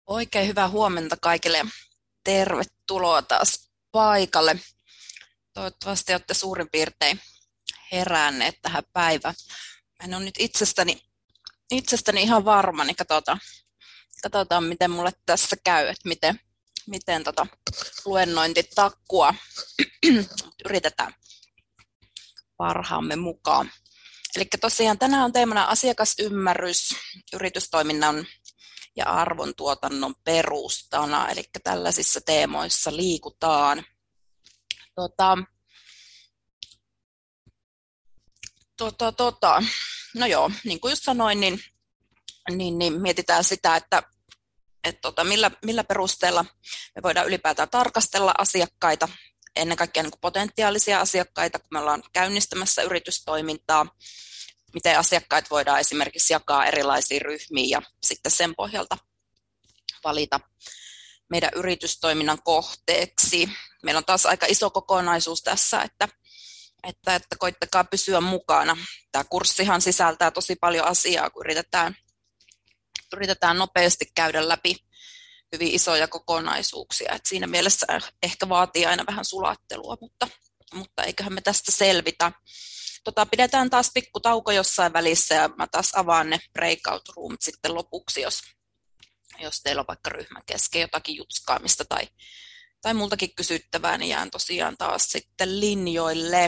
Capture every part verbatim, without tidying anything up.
Oikein hyvää huomenta kaikille ja tervetuloa taas paikalle. Toivottavasti olette suurin piirtein heränneet tähän päivään. Mä en ole nyt itsestäni, itsestäni ihan varma, niin katsotaan, katsotaan miten mulle tässä käy, että miten, miten tota luennointi takkua. Yritetään parhaamme mukaan. Eli tosiaan tänään on teemana asiakasymmärrys, yritystoiminnan ja arvontuotannon perustana, eli tällaisissa teemoissa liikutaan. Tota, tota, tota. No joo, niin kuin just sanoin, niin, niin, niin mietitään sitä, että et tota, millä, millä perusteella me voidaan ylipäätään tarkastella asiakkaita, ennen kaikkea niin kuin potentiaalisia asiakkaita, kun me ollaan käynnistämässä yritystoimintaa, miten asiakkaat voidaan esimerkiksi jakaa erilaisiin ryhmiin ja sitten sen pohjalta valita meidän yritystoiminnan kohteeksi. Meillä on taas aika iso kokonaisuus tässä, että, että, että koittakaa pysyä mukana. Tämä kurssihan sisältää tosi paljon asiaa, kun yritetään, yritetään nopeasti käydä läpi hyvin isoja kokonaisuuksia. Et siinä mielessä ehkä vaatii aina vähän sulattelua, mutta, mutta eiköhän me tästä selvitä. Tota, pidetään taas pikku tauko jossain välissä ja mä taas avaan ne breakout roomit sitten lopuksi, jos, jos teillä on vaikka ryhmän kesken jotakin jutskaamista tai, tai multakin kysyttävää, niin jään tosiaan taas sitten linjoille.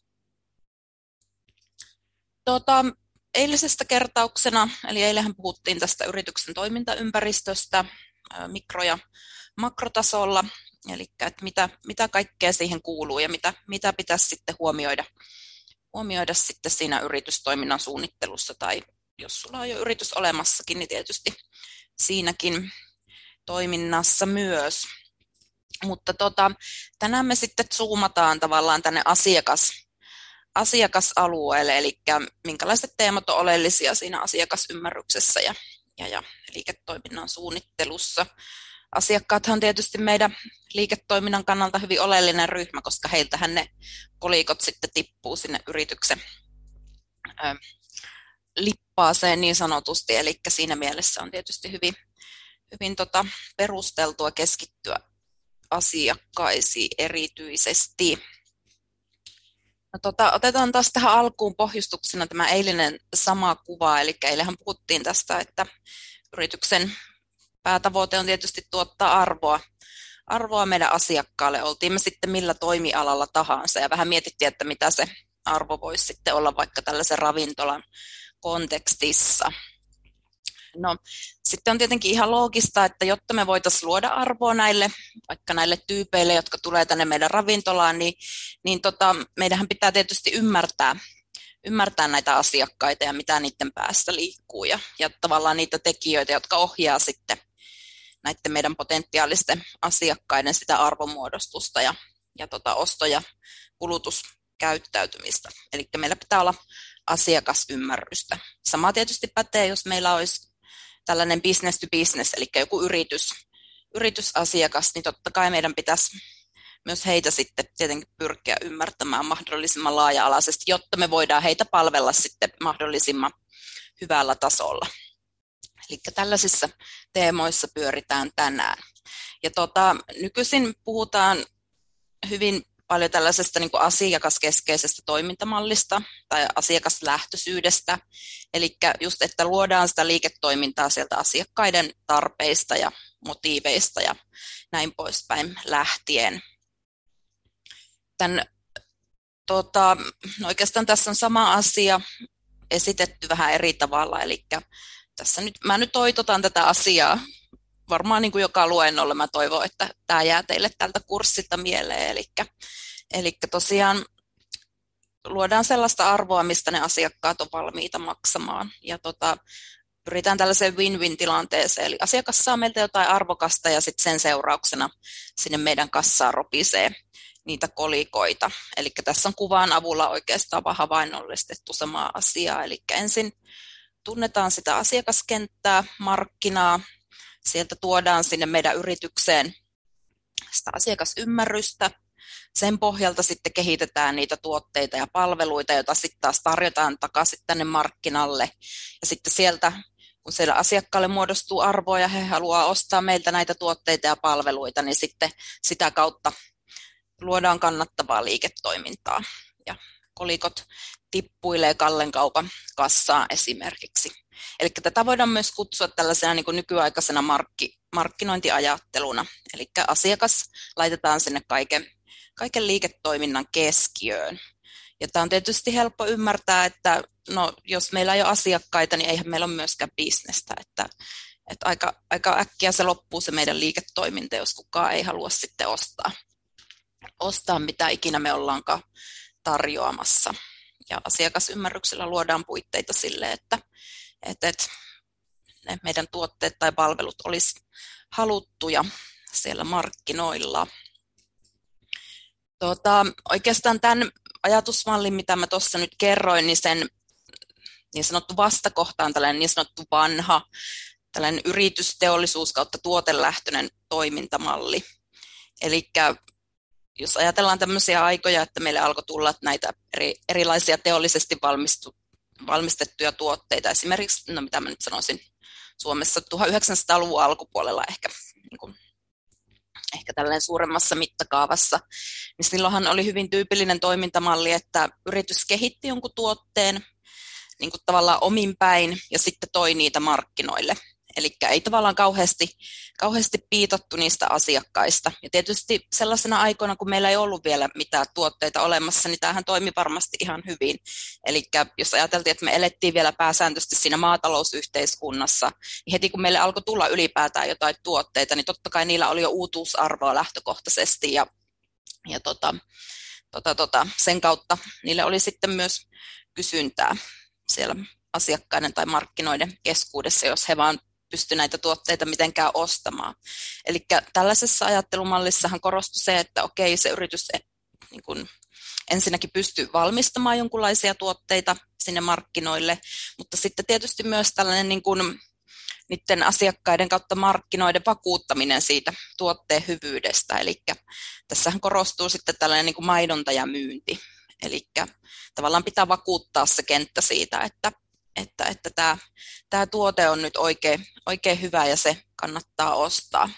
Tota, eilisestä kertauksena, eli eilähän puhuttiin tästä yrityksen toimintaympäristöstä mikro- ja makrotasolla, eli että mitä, mitä kaikkea siihen kuuluu ja mitä, mitä pitäisi sitten huomioida huomioida sitten siinä yritystoiminnan suunnittelussa, tai jos sulla on jo yritys olemassakin, niin tietysti siinäkin toiminnassa myös. Mutta tota, tänään me sitten zoomataan tavallaan tänne asiakas, asiakasalueelle, eli minkälaiset teemat on oleellisia siinä asiakasymmärryksessä ja, ja, ja liiketoiminnan suunnittelussa. Asiakkaathan on tietysti meidän liiketoiminnan kannalta hyvin oleellinen ryhmä, koska heiltähän ne kolikot sitten tippuu sinne yrityksen ö, lippaaseen niin sanotusti, eli siinä mielessä on tietysti hyvin, hyvin tota perusteltua keskittyä asiakkaisiin erityisesti. No tota, otetaan taas tähän alkuun pohjustuksena tämä eilinen sama kuva, eli eilähän puhuttiin tästä, että yrityksen päätavoite on tietysti tuottaa arvoa, arvoa meidän asiakkaalle, oltiin me sitten millä toimialalla tahansa, ja vähän mietittiin, että mitä se arvo voisi sitten olla vaikka tällaisen ravintolan kontekstissa. No, sitten on tietenkin ihan loogista, että jotta me voitaisiin luoda arvoa näille, vaikka näille tyypeille, jotka tulee tänne meidän ravintolaan, niin, niin tota, meidän pitää tietysti ymmärtää, ymmärtää näitä asiakkaita ja mitä niiden päässä liikkuu, ja, ja tavallaan niitä tekijöitä, jotka ohjaa sitten näiden meidän potentiaalisten asiakkaiden sitä arvomuodostusta ja, ja tota osto- ja kulutuskäyttäytymistä. Eli meillä pitää olla asiakasymmärrystä. Sama tietysti pätee, jos meillä olisi tällainen business to business, eli joku yritys, yritysasiakas, niin totta kai meidän pitäisi myös heitä sitten tietenkin pyrkiä ymmärtämään mahdollisimman laaja-alaisesti, jotta me voidaan heitä palvella sitten mahdollisimman hyvällä tasolla. Eli tällaisissa teemoissa pyöritään tänään. Ja tota, nykyisin puhutaan hyvin paljon tällaisesta niin kuin asiakaskeskeisestä toimintamallista tai asiakaslähtöisyydestä. Eli just, että luodaan sitä liiketoimintaa sieltä asiakkaiden tarpeista ja motiiveista ja näin poispäin lähtien. Tän, tota, no oikeastaan tässä on sama asia esitetty vähän eri tavalla, eli tässä nyt, mä nyt toitotan tätä asiaa, varmaan niin kuin joka luennolla mä toivon, että tämä jää teille tältä kurssilta mieleen, eli, eli tosiaan luodaan sellaista arvoa, mistä ne asiakkaat on valmiita maksamaan, ja tota, pyritään tällaiseen win-win-tilanteeseen, eli asiakas saa meiltä jotain arvokasta, ja sitten sen seurauksena sinne meidän kassaan ropisee niitä kolikoita, eli tässä on kuvan avulla oikeastaan vaan havainnollistettu samaa asiaa, eli ensin tunnetaan sitä asiakaskenttää, markkinaa, sieltä tuodaan sinne meidän yritykseen sitä asiakasymmärrystä, sen pohjalta sitten kehitetään niitä tuotteita ja palveluita, joita sitten taas tarjotaan takaisin tänne markkinalle, ja sitten sieltä kun siellä asiakkaalle muodostuu arvoa ja he haluaa ostaa meiltä näitä tuotteita ja palveluita, niin sitten sitä kautta luodaan kannattavaa liiketoimintaa ja kolikot tippuilee Kallen kaupan kassaan esimerkiksi. Eli tätä voidaan myös kutsua tällaisena niin kuin nykyaikaisena markki, markkinointiajatteluna. Eli asiakas laitetaan sinne kaiken, kaiken liiketoiminnan keskiöön. Ja tämä on tietysti helppo ymmärtää, että no, jos meillä ei ole asiakkaita, niin eihän meillä ole myöskään bisnestä. Että, että aika, aika äkkiä se loppuu se meidän liiketoiminta, jos kukaan ei halua sitten ostaa, ostaa mitä ikinä me ollaankaan tarjoamassa. Ja asiakasymmärryksellä luodaan puitteita sille, että, että, että ne meidän tuotteet tai palvelut olisi haluttuja siellä markkinoilla. Tuota, oikeastaan tämän ajatusmallin, mitä mä tuossa nyt kerroin, niin sen niin sanottu vastakohta on tällainen niin sanottu vanha, tällainen yritysteollisuus kautta tuotelähtöinen toimintamalli. Eli jos ajatellaan tämmöisiä aikoja, että meille alkoi tulla näitä eri, erilaisia teollisesti valmistu, valmistettuja tuotteita, esimerkiksi, no mitä mä nyt sanoisin, Suomessa tuhatyhdeksänsataaluvun alkupuolella ehkä, niin kuin, ehkä tällainen suuremmassa mittakaavassa, niin silloinhan oli hyvin tyypillinen toimintamalli, että yritys kehitti jonkun tuotteen niin kuin tavallaan omin päin ja sitten toi niitä markkinoille. Eli ei tavallaan kauheasti, kauheasti piitattu niistä asiakkaista. Ja tietysti sellaisena aikoina, kun meillä ei ollut vielä mitään tuotteita olemassa, niin tämähän toimi varmasti ihan hyvin. Eli jos ajateltiin, että me elettiin vielä pääsääntöisesti siinä maatalousyhteiskunnassa, niin heti kun meille alkoi tulla ylipäätään jotain tuotteita, niin totta kai niillä oli jo uutuusarvoa lähtökohtaisesti. Ja, ja tota, tota, tota, sen kautta niille oli sitten myös kysyntää siellä asiakkaiden tai markkinoiden keskuudessa, jos he vaan pysty näitä tuotteita mitenkään ostamaan. Eli tällaisessa ajattelumallissahan korostui se, että okei, se yritys niin kun ensinnäkin pystyy valmistamaan jonkinlaisia tuotteita sinne markkinoille, mutta sitten tietysti myös tällainen niin kun niiden asiakkaiden kautta markkinoiden vakuuttaminen siitä tuotteen hyvyydestä. Eli tässähän korostuu sitten tällainen niin kun mainonta ja myynti. Eli tavallaan pitää vakuuttaa se kenttä siitä, että että, että tämä, tämä tuote on nyt oikein, oikein hyvä ja se kannattaa ostaa.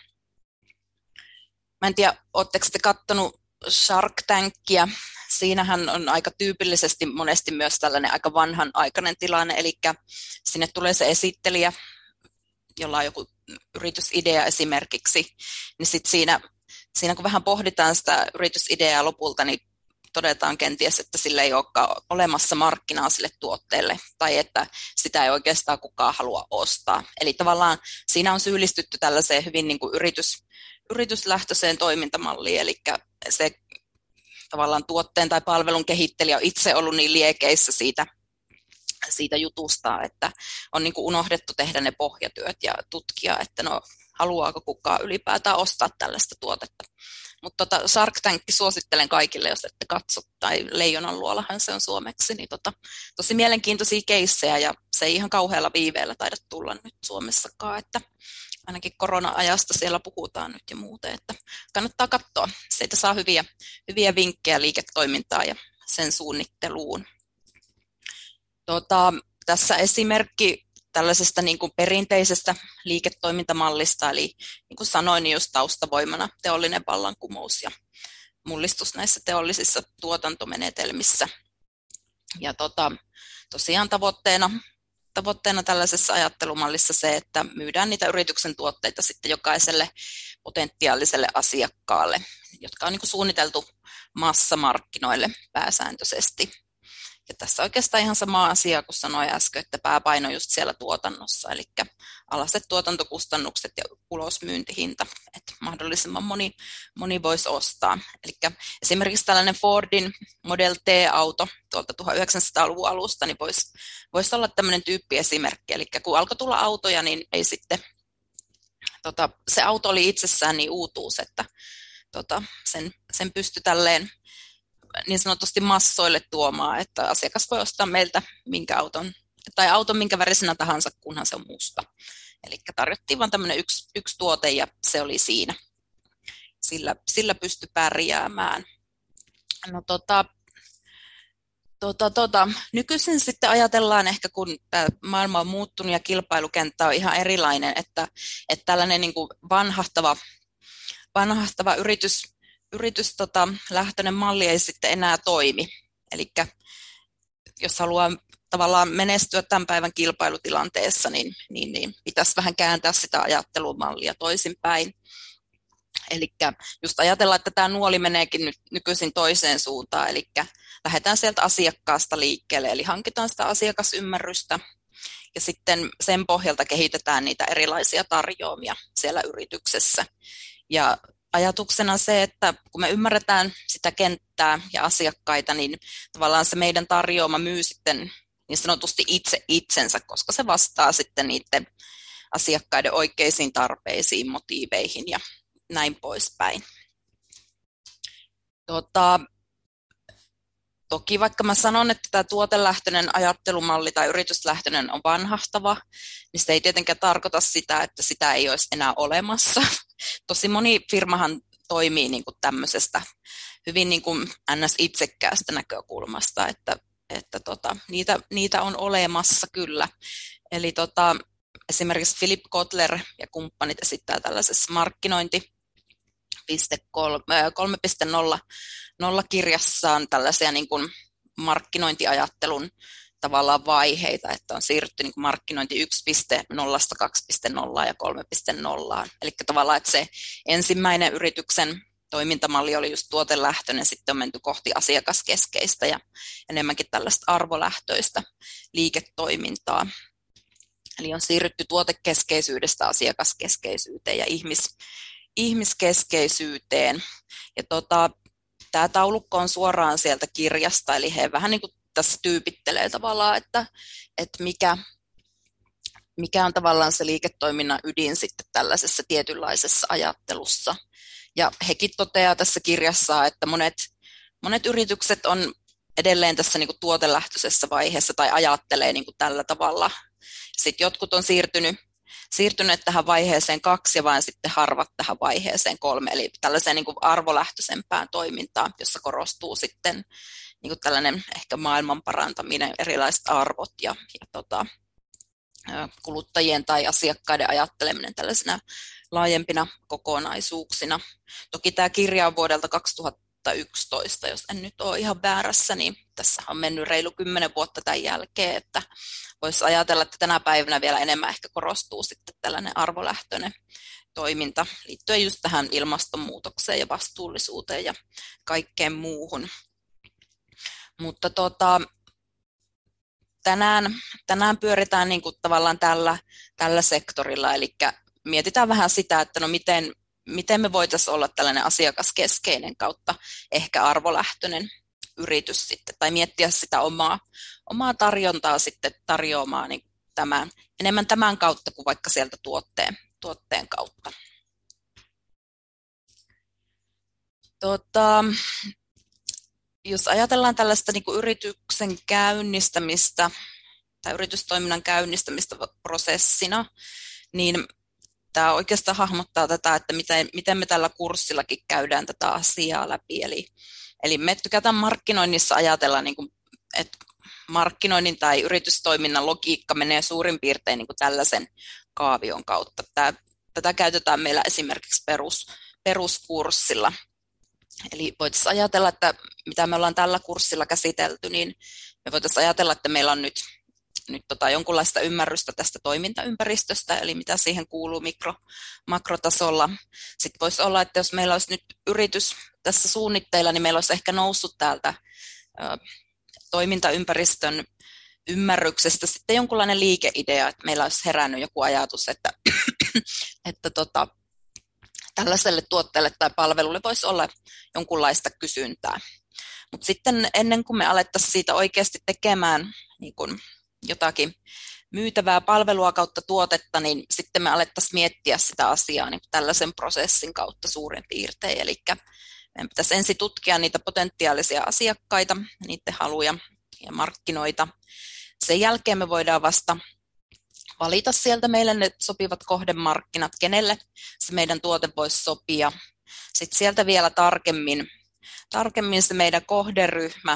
Mä en tiedä, oletteko te katsonut Shark Tankia? Siinähän on aika tyypillisesti monesti myös tällainen aika vanhanaikainen tilanne, eli sinne tulee se esittelijä, jolla on joku yritysidea esimerkiksi, niin sitten siinä, siinä kun vähän pohditaan sitä yritysideaa lopulta, niin todetaan kenties, että sillä ei olekaan olemassa markkinaa sille tuotteelle tai että sitä ei oikeastaan kukaan halua ostaa. Eli tavallaan siinä on syyllistytty tällaiseen hyvin niin kuin yritys, yrityslähtöiseen toimintamalliin, eli se tavallaan tuotteen tai palvelun kehittelijä on itse ollut niin liekeissä siitä, siitä jutusta, että on niin kuin unohdettu tehdä ne pohjatyöt ja tutkia, että no haluaako kukaan ylipäätään ostaa tällaista tuotetta. Mutta tota Shark Tank suosittelen kaikille, jos ette katso, tai Leijonan luolahan se on suomeksi, niin tota, tosi mielenkiintoisia keissejä, ja se ei ihan kauhealla viiveellä taida tulla nyt Suomessakaan, että ainakin korona-ajasta siellä puhutaan nyt ja muuten, että kannattaa katsoa. Siitä saa hyviä, hyviä vinkkejä liiketoimintaan ja sen suunnitteluun. Tota, tässä esimerkki tällaisesta niin kuin perinteisestä liiketoimintamallista, eli niin kuin sanoin, niin just taustavoimana teollinen vallankumous ja mullistus näissä teollisissa tuotantomenetelmissä. Ja tota, tosiaan tavoitteena, tavoitteena tällaisessa ajattelumallissa se, että myydään niitä yrityksen tuotteita sitten jokaiselle potentiaaliselle asiakkaalle, jotka on niin kuin suunniteltu massamarkkinoille pääsääntöisesti. Ja tässä oikeastaan ihan sama asia kuin sanoin äsken, että pääpaino just siellä tuotannossa, eli alaset tuotantokustannukset ja ulosmyyntihinta, että mahdollisimman moni, moni voisi ostaa. Eli esimerkiksi tällainen Fordin Model T-auto tuolta tuhatyhdeksänsataaluvun alusta, niin voisi, voisi olla tämmöinen tyyppiesimerkki, eli kun alkoi tulla autoja, niin ei sitten, tota, se auto oli itsessään niin uutuus, että tota, sen, sen pystyi tälleen niin sanotusti massoille tuomaan, että asiakas voi ostaa meiltä minkä auton, tai auton minkä värisenä tahansa, kunhan se on musta. Eli tarjottiin vain tämmöinen yksi, yksi tuote ja se oli siinä. Sillä, sillä pystyi pärjäämään. No tota, Tota, tota, nykyisin sitten ajatellaan ehkä, kun tämä maailma on muuttunut ja kilpailukenttä on ihan erilainen, että, että tällainen niin kuin vanhahtava, vanhahtava yritys, yritys tota, lähtöinen malli ei sitten enää toimi. Eli jos haluaa tavallaan menestyä tämän päivän kilpailutilanteessa, niin, niin, niin pitäisi vähän kääntää sitä ajattelumallia toisinpäin. Eli just ajatellaan, että tämä nuoli meneekin nyt nykyisin toiseen suuntaan, eli lähdetään sieltä asiakkaasta liikkeelle, eli hankitaan sitä asiakasymmärrystä, ja sitten sen pohjalta kehitetään niitä erilaisia tarjoamia siellä yrityksessä. Ja ajatuksena se, että kun me ymmärretään sitä kenttää ja asiakkaita, niin tavallaan se meidän tarjoama myy sitten niin sanotusti itse itsensä, koska se vastaa sitten niiden asiakkaiden oikeisiin tarpeisiin, motiiveihin ja näin poispäin. Tota, toki vaikka mä sanon, että tämä tuotelähtöinen ajattelumalli tai yrityslähtöinen on vanhahtava, niin se ei tietenkään tarkoita sitä, että sitä ei olisi enää olemassa. Tosi moni firmahan toimii niin kuin tämmöisestä hyvin niin kuin ns. Itsekkäästä näkökulmasta, että, että tota, niitä, niitä on olemassa kyllä. Eli tota, esimerkiksi Philip Kotler ja kumppanit esittää tällaisessa markkinointi kolme piste nolla kirjassaan tällaisia niin kuin markkinointiajattelun tavallaan vaiheita, että on siirrytty niin kuin markkinointi yksi piste nolla, kaksi piste nolla ja kolme piste nolla. Eli tavallaan, että se ensimmäinen yrityksen toimintamalli oli just tuotelähtöinen, sitten on menty kohti asiakaskeskeistä ja enemmänkin tällaista arvolähtöistä liiketoimintaa. Eli on siirrytty tuotekeskeisyydestä asiakaskeskeisyyteen ja ihmis, ihmiskeskeisyyteen. Ja tota, tämä taulukko on suoraan sieltä kirjasta, eli he vähän niin kuin tässä tyypittelee tavallaan, että, että mikä, mikä on tavallaan se liiketoiminnan ydin sitten tällaisessa tietynlaisessa ajattelussa. Ja hekin toteaa tässä kirjassa, että monet, monet yritykset on edelleen tässä niin kuin tuotelähtöisessä vaiheessa tai ajattelee niin kuin tällä tavalla. Sitten jotkut on siirtynyt, siirtyneet tähän vaiheeseen kaksi ja vain sitten harvat tähän vaiheeseen kolme, eli tällaiseen niin kuin arvolähtöisempään toimintaan, jossa korostuu sitten niin kuin tällainen ehkä maailman parantaminen, erilaiset arvot ja, ja tota, kuluttajien tai asiakkaiden ajatteleminen tällaisena laajempina kokonaisuuksina. Toki tämä kirja on vuodelta kaksituhattayksitoista, jos en nyt ole ihan väärässä, niin tässä on mennyt reilu kymmenen vuotta tämän jälkeen, että voisi ajatella, että tänä päivänä vielä enemmän ehkä korostuu sitten tällainen arvolähtöinen toiminta liittyen just tähän ilmastonmuutokseen ja vastuullisuuteen ja kaikkeen muuhun. Mutta tota, tänään, tänään pyöritään niin kuin tavallaan tällä, tällä sektorilla, eli mietitään vähän sitä, että no miten, miten me voitaisiin olla tällainen asiakaskeskeinen kautta ehkä arvolähtöinen yritys sitten, tai miettiä sitä omaa, omaa tarjontaa sitten tarjoamaan niin tämän, enemmän tämän kautta kuin vaikka sieltä tuotteen, tuotteen kautta. Tota, jos ajatellaan tällaista niin kuin yrityksen käynnistämistä tai yritystoiminnan käynnistämistä prosessina, niin tämä oikeastaan hahmottaa tätä, että miten, miten me tällä kurssillakin käydään tätä asiaa läpi. Eli, eli me tykätään markkinoinnissa ajatella, niin kuin, että markkinoinnin tai yritystoiminnan logiikka menee suurin piirtein niin kuin tällaisen kaavion kautta. Tämä, tätä käytetään meillä esimerkiksi perus, peruskurssilla. Eli voitaisiin ajatella, että mitä me ollaan tällä kurssilla käsitelty, niin me voitaisiin ajatella, että meillä on nyt, nyt tota jonkunlaista ymmärrystä tästä toimintaympäristöstä, eli mitä siihen kuuluu mikro, makrotasolla. Sitten voisi olla, että jos meillä olisi nyt yritys tässä suunnitteilla, niin meillä olisi ehkä noussut täältä ö, toimintaympäristön ymmärryksestä sitten jonkunlainen liikeidea, että meillä olisi herännyt joku ajatus, että, että tota, tällaiselle tuotteelle tai palvelulle voisi olla jonkunlaista kysyntää. Mutta sitten ennen kuin me alettaisiin siitä oikeasti tekemään niin kun jotakin myytävää palvelua kautta tuotetta, niin sitten me alettaisiin miettiä sitä asiaa niin tällaisen prosessin kautta suurin piirtein. Eli meidän pitäisi ensin tutkia niitä potentiaalisia asiakkaita, niiden haluja ja markkinoita. Sen jälkeen me voidaan vasta valita sieltä meille ne sopivat kohdemarkkinat, kenelle se meidän tuote voisi sopia. Sitten sieltä vielä tarkemmin, tarkemmin se meidän kohderyhmä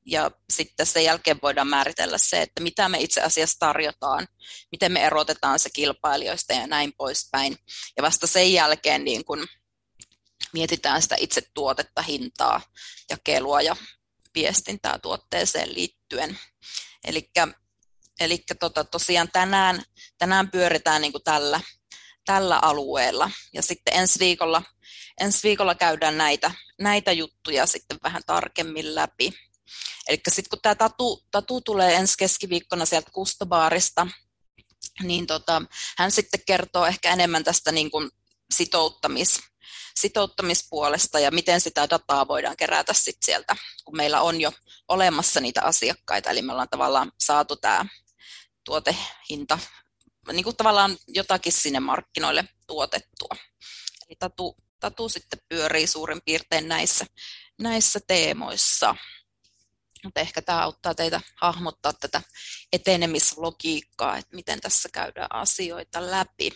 ja sitten sen jälkeen voidaan määritellä se, että mitä me itse asiassa tarjotaan, miten me erotetaan se kilpailijoista ja näin poispäin. Ja vasta sen jälkeen niin kun mietitään sitä itse tuotetta, hintaa, jakelua ja viestintää tuotteeseen liittyen. Elikkä, elikkä tota, tosiaan tänään, tänään pyöritään niin kuin tällä, tällä alueella. Ja sitten ensi viikolla, ensi viikolla käydään näitä, näitä juttuja sitten vähän tarkemmin läpi. Eli sitten kun tämä Tatu, Tatu tulee ensi keskiviikkona sieltä Kustobaarista, niin tota, hän sitten kertoo ehkä enemmän tästä niin kuin sitouttamis, sitouttamispuolesta ja miten sitä dataa voidaan kerätä sit sieltä, kun meillä on jo olemassa niitä asiakkaita, eli me ollaan tavallaan saatu tämä tuotehinta, niin kuin tavallaan jotakin sinne markkinoille tuotettua. Eli Tatu, Tatu sitten pyörii suurin piirtein näissä, näissä teemoissa. Mutta ehkä tämä auttaa teitä hahmottaa tätä etenemislogiikkaa, että miten tässä käydään asioita läpi.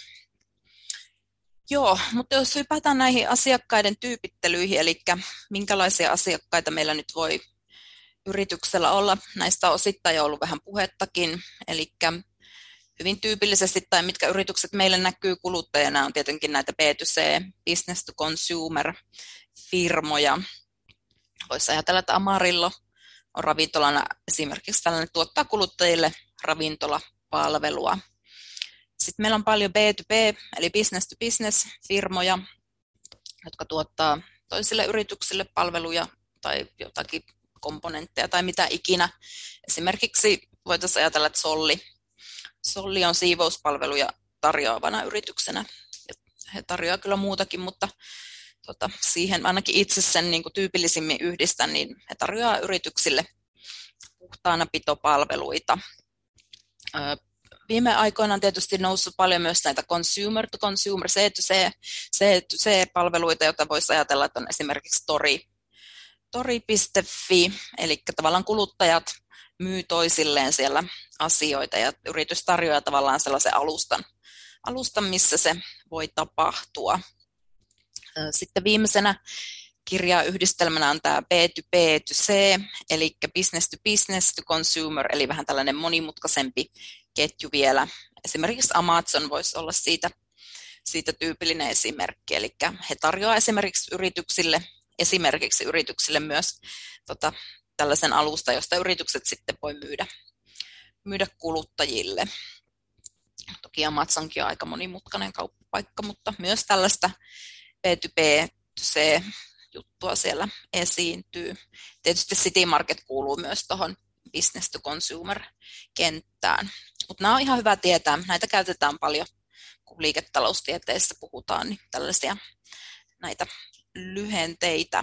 Joo, mutta jos hypätään näihin asiakkaiden tyypittelyihin, eli minkälaisia asiakkaita meillä nyt voi yrityksellä olla, näistä on osittain jo ollut vähän puhettakin, eli hyvin tyypillisesti, tai mitkä yritykset meille näkyy kuluttajana, on tietenkin näitä B to C, business to consumer, firmoja. Voisi ajatella, että Amarillo on ravintolana esimerkiksi tällainen, tuottaa kuluttajille ravintolapalvelua. Sitten meillä on paljon B to B, eli business to business firmoja, jotka tuottaa toisille yrityksille palveluja tai jotakin komponentteja tai mitä ikinä. Esimerkiksi voitaisiin ajatella, että Solli, Solli on siivouspalveluja tarjoavana yrityksenä. He tarjoavat kyllä muutakin, mutta tota, siihen ainakin itse sen niin kuin tyypillisimmin yhdistän, niin he tarjoavat yrityksille puhtaana pitopalveluita. Viime aikoina on tietysti noussut paljon myös näitä consumer to consumer, C to C, C to C-palveluita, joita voisi ajatella, että on esimerkiksi tori, tori piste fi, eli tavallaan kuluttajat myy toisilleen siellä asioita ja yritys tarjoaa tavallaan sellaisen alustan, alustan missä se voi tapahtua. Sitten viimeisenä kirjayhdistelmänä on tämä B to B to C, eli business to business to consumer, eli vähän tällainen monimutkaisempi ketju vielä. Esimerkiksi Amazon voisi olla siitä, siitä tyypillinen esimerkki, eli he tarjoavat esimerkiksi yrityksille, esimerkiksi yrityksille myös tota, tällaisen alusta, josta yritykset sitten voi myydä, myydä kuluttajille. Toki Amazonkin on aika monimutkainen kauppapaikka, mutta myös tällaista B to B to C juttua siellä esiintyy. Tietysti City Market kuuluu myös tuohon business to consumer kenttään. Mutta nämä on ihan hyvä tietää. Näitä käytetään paljon, kun liiketaloustieteessä puhutaan, niin tällaisia näitä lyhenteitä.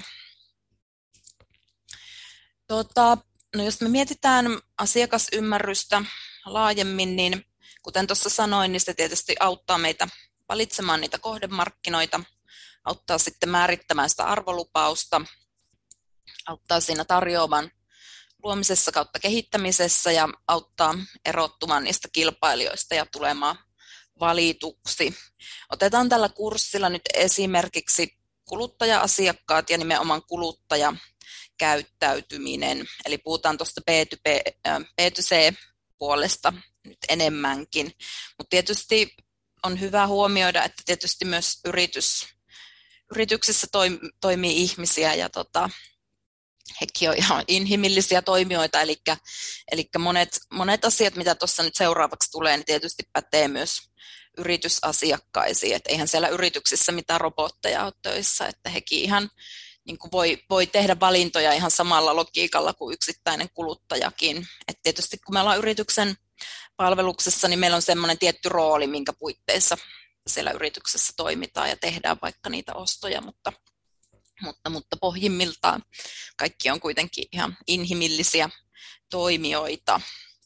Tota, no jos me mietitään asiakasymmärrystä laajemmin, niin kuten tuossa sanoin, niin se tietysti auttaa meitä valitsemaan niitä kohdemarkkinoita, auttaa sitten määrittämään sitä arvolupausta, auttaa siinä tarjoavan luomisessa kautta kehittämisessä ja auttaa erottumaan niistä kilpailijoista ja tulemaan valituksi. Otetaan tällä kurssilla nyt esimerkiksi kuluttaja-asiakkaat ja nimenomaan kuluttajakäyttäytyminen. Eli puhutaan tuosta B to B, B to C-puolesta nyt enemmänkin. Mutta tietysti on hyvä huomioida, että tietysti myös yritys, yrityksissä toimii ihmisiä ja tota, hekin on ihan inhimillisiä toimijoita, eli, eli monet, monet asiat, mitä tuossa nyt seuraavaksi tulee, niin tietysti pätee myös yritysasiakkaisiin, että eihän siellä yrityksissä mitään robotteja ole töissä, että hekin ihan niin kuin voi, voi tehdä valintoja ihan samalla logiikalla kuin yksittäinen kuluttajakin. Et tietysti kun me ollaan yrityksen palveluksessa, niin meillä on semmoinen tietty rooli, minkä puitteissa siellä yrityksessä toimitaan ja tehdään vaikka niitä ostoja, mutta Mutta, mutta pohjimmiltaan kaikki on kuitenkin ihan inhimillisiä toimijoita.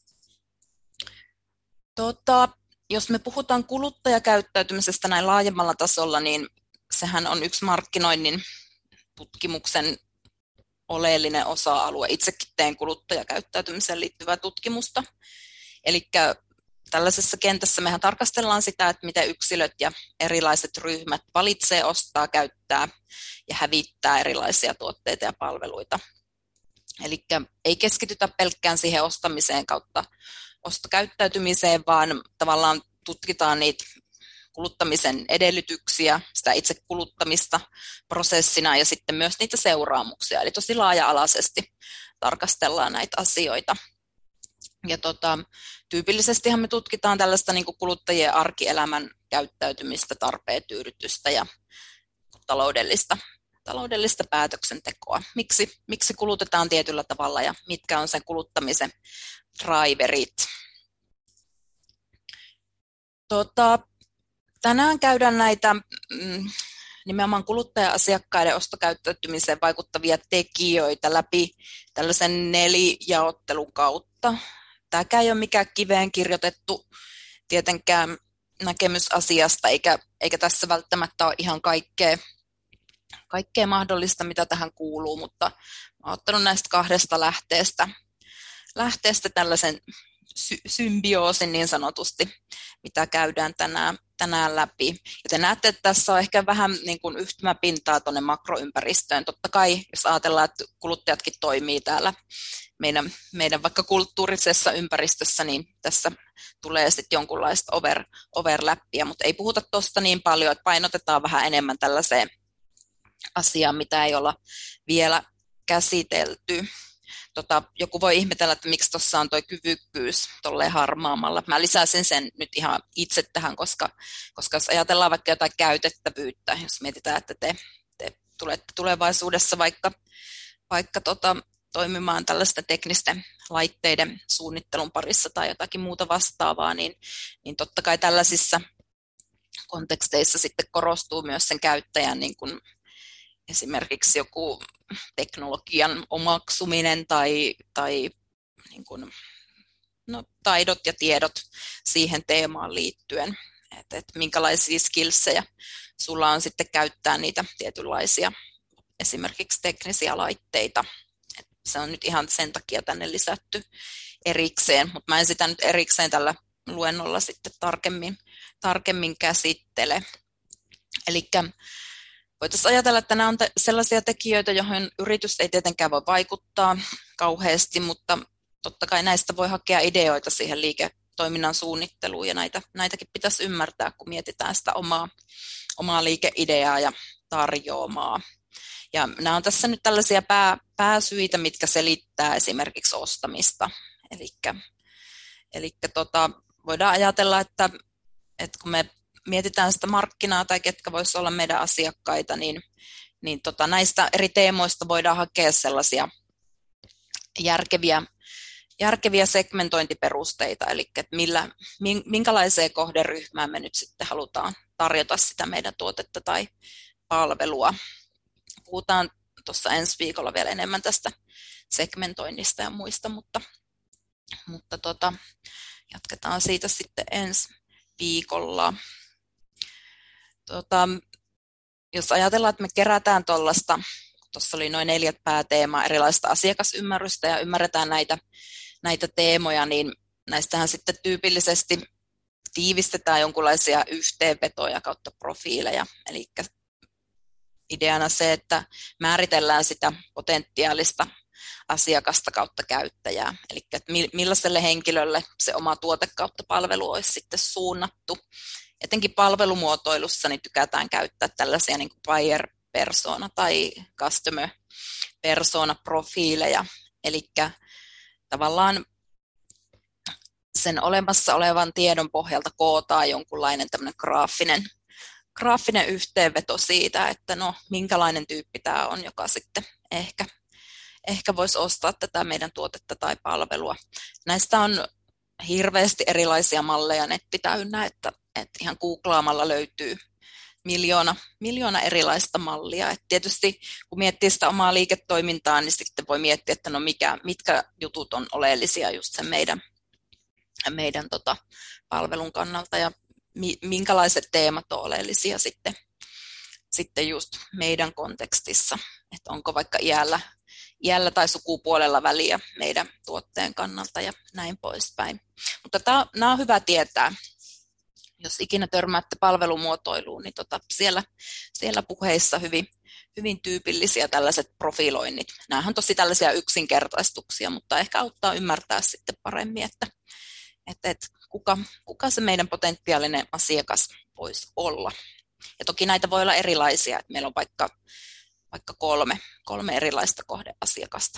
Tota, jos me puhutaan kuluttajakäyttäytymisestä näin laajemmalla tasolla, niin sehän on yksi markkinoinnin tutkimuksen oleellinen osa-alue. Itsekin teen kuluttajakäyttäytymiseen liittyvää tutkimusta. Eli tällaisessa kentässä mehän tarkastellaan sitä, että miten yksilöt ja erilaiset ryhmät valitsee, ostaa, käyttää ja hävittää erilaisia tuotteita ja palveluita. Eli ei keskitytä pelkkään siihen ostamiseen kautta ostokäyttäytymiseen, vaan tavallaan tutkitaan niitä kuluttamisen edellytyksiä, sitä itse kuluttamista prosessina ja sitten myös niitä seuraamuksia. Eli tosi laaja-alaisesti tarkastellaan näitä asioita. Ja tota, tyypillisestihan me tutkitaan tällaista niin kuin kuluttajien arkielämän käyttäytymistä, tarpeen tyydytystä ja taloudellista, taloudellista päätöksentekoa. Miksi, miksi kulutetaan tietyllä tavalla ja mitkä on sen kuluttamisen driverit. Tota, tänään käydään näitä mm, nimenomaan kuluttaja-asiakkaiden ostokäyttäytymiseen vaikuttavia tekijöitä läpi tällaisen nelijaottelun kautta. Tämäkään ei ole mikään kiveen kirjoitettu tietenkään näkemys asiasta, eikä, eikä tässä välttämättä ole ihan kaikkea, kaikkea mahdollista, mitä tähän kuuluu, mutta olen ottanut näistä kahdesta lähteestä, lähteestä tällaisen sy- symbioosin niin sanotusti, mitä käydään tänään, tänään läpi. Ja te näette, että tässä on ehkä vähän niin kuin yhtymäpintaa tuonne makroympäristöön. Totta kai, jos ajatellaan, että kuluttajatkin toimii täällä meidän, meidän vaikka kulttuurisessa ympäristössä, niin tässä tulee sitten jonkunlaista over, overlappia, mutta ei puhuta tuosta niin paljon, että painotetaan vähän enemmän tällaiseen asiaan, mitä ei olla vielä käsitelty. Tota, joku voi ihmetellä, että miksi tuossa on tuo kyvykkyys tolleen harmaamalla. Mä lisäsin sen nyt ihan itse tähän, koska, koska jos ajatellaan vaikka jotain käytettävyyttä, jos mietitään, että te, te tulette tulevaisuudessa vaikka, vaikka tota, toimimaan tällaista teknisten laitteiden suunnittelun parissa tai jotakin muuta vastaavaa, niin, niin totta kai tällaisissa konteksteissa sitten korostuu myös sen käyttäjän niin kuin esimerkiksi joku teknologian omaksuminen tai, tai niin kuin, no, taidot ja tiedot siihen teemaan liittyen, että et minkälaisia skillsejä sulla on sitten käyttää niitä tietynlaisia esimerkiksi teknisiä laitteita. Et se on nyt ihan sen takia tänne lisätty erikseen, mutta mä en sitä nyt erikseen tällä luennolla sitten tarkemmin, tarkemmin käsittele. Elikkä voitaisiin ajatella, että nämä on sellaisia tekijöitä, joihin yritys ei tietenkään voi vaikuttaa kauheasti, mutta totta kai näistä voi hakea ideoita siihen liiketoiminnan suunnitteluun, ja näitä, näitäkin pitäisi ymmärtää, kun mietitään sitä omaa, omaa liikeideaa ja tarjoamaa. Ja nämä on tässä nyt tällaisia pää, pääsyitä, mitkä selittää esimerkiksi ostamista. Elikkä, elikkä tota, voidaan ajatella, että, että kun me mietitään sitä markkinaa tai ketkä voisivat olla meidän asiakkaita, niin, niin tota, näistä eri teemoista voidaan hakea sellaisia järkeviä, järkeviä segmentointiperusteita, eli että millä, minkälaiseen kohderyhmään me nyt sitten halutaan tarjota sitä meidän tuotetta tai palvelua. Puhutaan tuossa ensi viikolla vielä enemmän tästä segmentoinnista ja muista, mutta, mutta tota, jatketaan siitä sitten ensi viikolla. Tota, jos ajatellaan, että me kerätään tuollaista, tuossa oli noin neljät pääteemaa, erilaista asiakasymmärrystä ja ymmärretään näitä, näitä teemoja, niin näistähän sitten tyypillisesti tiivistetään jonkinlaisia yhteenvetoja kautta profiileja. Eli ideana se, että määritellään sitä potentiaalista asiakasta kautta käyttäjää, eli että millaiselle henkilölle se oma tuote kautta palvelu olisi sitten suunnattu. Etenkin palvelumuotoilussa niin tykätään käyttää tällaisia niin kuin buyer persona tai customer persona profiileja, eli tavallaan sen olemassa olevan tiedon pohjalta kootaan jonkunlainen tämmöinen graafinen, graafinen yhteenveto siitä, että no minkälainen tyyppi tämä on, joka sitten ehkä, ehkä voisi ostaa tätä meidän tuotetta tai palvelua. Näistä on hirveästi erilaisia malleja netti täynnä, että, että ihan googlaamalla löytyy miljoona, miljoona erilaista mallia. Et tietysti kun miettii sitä omaa liiketoimintaa, niin sitten voi miettiä, että no mikä, mitkä jutut on oleellisia just sen meidän, meidän tota, palvelun kannalta ja mi, minkälaiset teemat on oleellisia sitten, sitten just meidän kontekstissa, että onko vaikka iällä, iällä tai sukupuolella väliä meidän tuotteen kannalta ja näin poispäin. Mutta tämä, nämä on hyvä tietää. Jos ikinä törmäätte palvelumuotoiluun, niin tota, siellä, siellä puheissa hyvin, hyvin tyypillisiä tällaiset profiloinnit. Nämähän on tosi tällaisia yksinkertaistuksia, mutta ehkä auttaa ymmärtää sitten paremmin, että, että, että kuka, kuka se meidän potentiaalinen asiakas voisi olla. Ja toki näitä voi olla erilaisia, että meillä on vaikka, vaikka kolme, kolme erilaista kohdeasiakasta.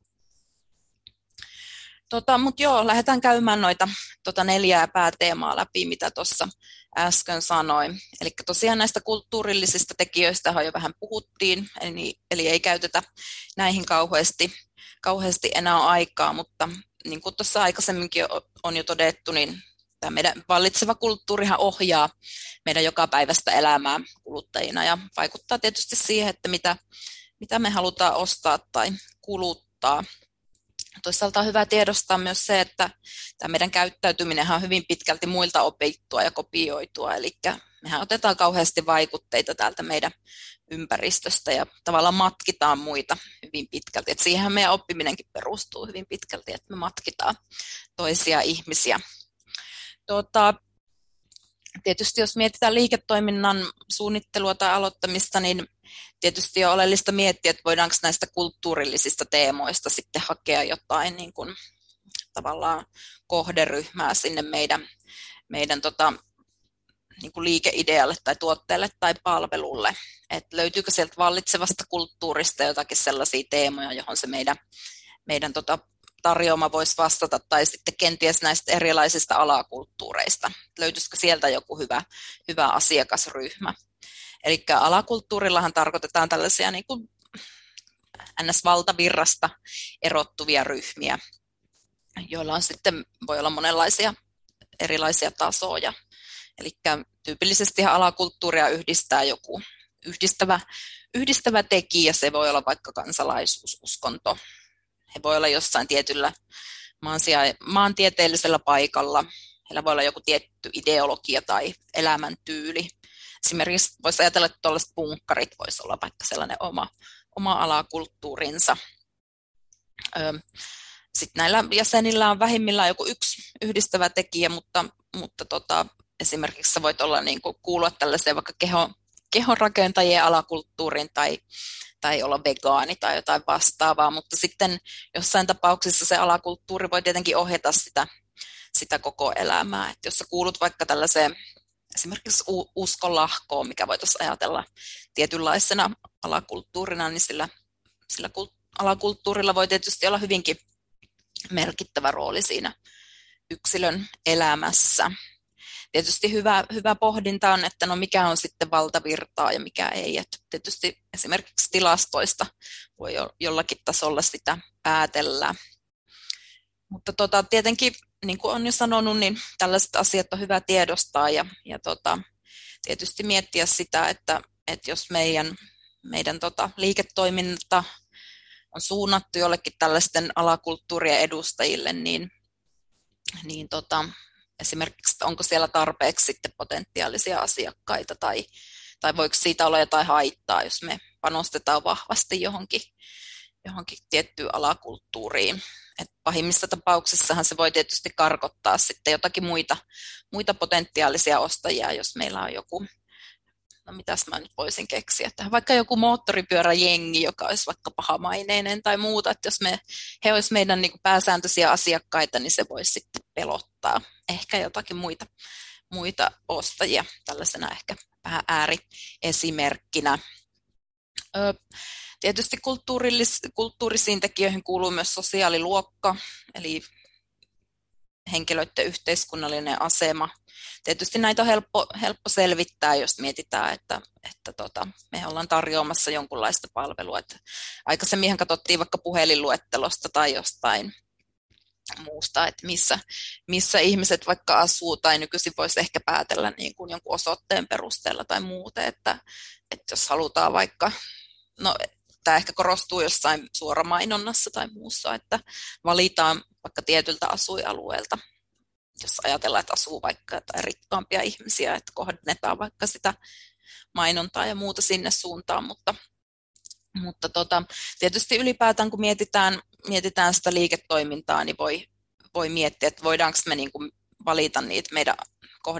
Tota, mutta joo, lähdetään käymään noita tota neljää pääteemaa läpi, mitä tuossa äsken sanoin. Eli tosiaan näistä kulttuurillisista tekijöistä jo vähän puhuttiin, eli, eli ei käytetä näihin kauheasti, kauheasti enää aikaa, mutta niin kuin tuossa aikaisemminkin on jo todettu, niin tämä meidän vallitseva kulttuurihan ohjaa meidän jokapäiväistä elämää kuluttajina ja vaikuttaa tietysti siihen, että mitä, mitä me halutaan ostaa tai kuluttaa. Toisaalta on hyvä tiedostaa myös se, että tämä meidän käyttäytyminen on hyvin pitkälti muilta opittua ja kopioitua, eli mehän otetaan kauheasti vaikutteita täältä meidän ympäristöstä ja tavallaan matkitaan muita hyvin pitkälti. Et siihen meidän oppiminenkin perustuu hyvin pitkälti, että me matkitaan toisia ihmisiä. Tuota, tietysti jos mietitään liiketoiminnan suunnittelua tai aloittamista, niin tietysti on oleellista miettiä, että voidaanko näistä kulttuurillisista teemoista sitten hakea jotain niin kuin, tavallaan kohderyhmää sinne meidän, meidän tota, niin kuin liikeidealle tai tuotteelle tai palvelulle. Et löytyykö sieltä vallitsevasta kulttuurista jotakin sellaisia teemoja, johon se meidän, meidän tota, tarjoama voisi vastata, tai sitten kenties näistä erilaisista alakulttuureista. Löytyisikö sieltä joku hyvä, hyvä asiakasryhmä? Eli alakulttuurillahan tarkoitetaan tällaisia niin kuin N S-valtavirrasta erottuvia ryhmiä, joilla on sitten, voi olla monenlaisia erilaisia tasoja. Eli tyypillisesti alakulttuuria yhdistää joku yhdistävä, yhdistävä tekijä, se voi olla vaikka kansalaisuus, uskonto. He voi olla jossain tietyllä maantieteellisellä paikalla. Heillä voi olla joku tietty ideologia tai elämäntyyli. Esimerkiksi voisi ajatella, että tuollaiset punkkarit voisi olla vaikka sellainen oma, oma alakulttuurinsa. Sitten näillä jäsenillä on vähimmillään joku yksi yhdistävä tekijä, mutta, mutta tota, esimerkiksi sä voit olla, niin kuin, kuulua tällaiseen vaikka keho, kehonrakentajien alakulttuuriin tai, tai olla vegaani tai jotain vastaavaa, mutta sitten jossain tapauksessa se alakulttuuri voi tietenkin ohjata sitä, sitä koko elämää. Et jos sä kuulut vaikka tällaiseen esimerkiksi uskonlahkoon, mikä voitaisiin ajatella tietynlaisena alakulttuurina, niin sillä, sillä alakulttuurilla voi tietysti olla hyvinkin merkittävä rooli siinä yksilön elämässä. Tietysti hyvä, hyvä pohdinta on, että no mikä on sitten valtavirtaa ja mikä ei. Et tietysti esimerkiksi tilastoista voi jollakin tasolla sitä päätellä. Mutta tota, tietenkin, niin kuin olen jo sanonut, niin tällaiset asiat on hyvä tiedostaa ja, ja tota, tietysti miettiä sitä, että, että jos meidän, meidän tota, liiketoiminta on suunnattu jollekin tällaisten alakulttuurien edustajille, niin, niin tota, esimerkiksi onko siellä tarpeeksi sitten potentiaalisia asiakkaita tai, tai voiko siitä olla jotain haittaa, jos me panostetaan vahvasti johonkin, johonkin tiettyyn alakulttuuriin. Et pahimmissa tapauksissahan se voi tietysti karkottaa sitten jotakin muita, muita potentiaalisia ostajia, jos meillä on joku, no mitäs mä nyt voisin keksiä, että vaikka joku moottoripyöräjengi, joka olisi vaikka pahamaineinen tai muuta, että jos me, he olisi meidän niin kuin pääsääntöisiä asiakkaita, niin se voisi sitten pelottaa ehkä jotakin muita, muita ostajia tällaisena ehkä vähän ääriesimerkkinä. Ö, Tietysti kulttuurisiin tekijöihin kuuluu myös sosiaaliluokka, eli henkilöiden yhteiskunnallinen asema. Tietysti näitä on helppo, helppo selvittää, jos mietitään, että, että tota, me ollaan tarjoamassa jonkunlaista palvelua. Että aikaisemminhan katsottiin vaikka puhelinluettelosta tai jostain muusta, että missä, missä ihmiset vaikka asuu, tai nykyisin voisi ehkä päätellä niin kuin jonkun osoitteen perusteella tai muuta, että, että jos halutaan vaikka, no tämä ehkä korostuu jossain suoramainonnassa tai muussa, että valitaan vaikka tietyltä asuinalueelta, jos ajatellaan, että asuu vaikka jotain rikkaampia ihmisiä, että kohdennetaan vaikka sitä mainontaa ja muuta sinne suuntaan, mutta, mutta tota, tietysti ylipäätään kun mietitään, mietitään sitä liiketoimintaa, niin voi, voi miettiä, että voidaanko me niin kuin valita niitä meidän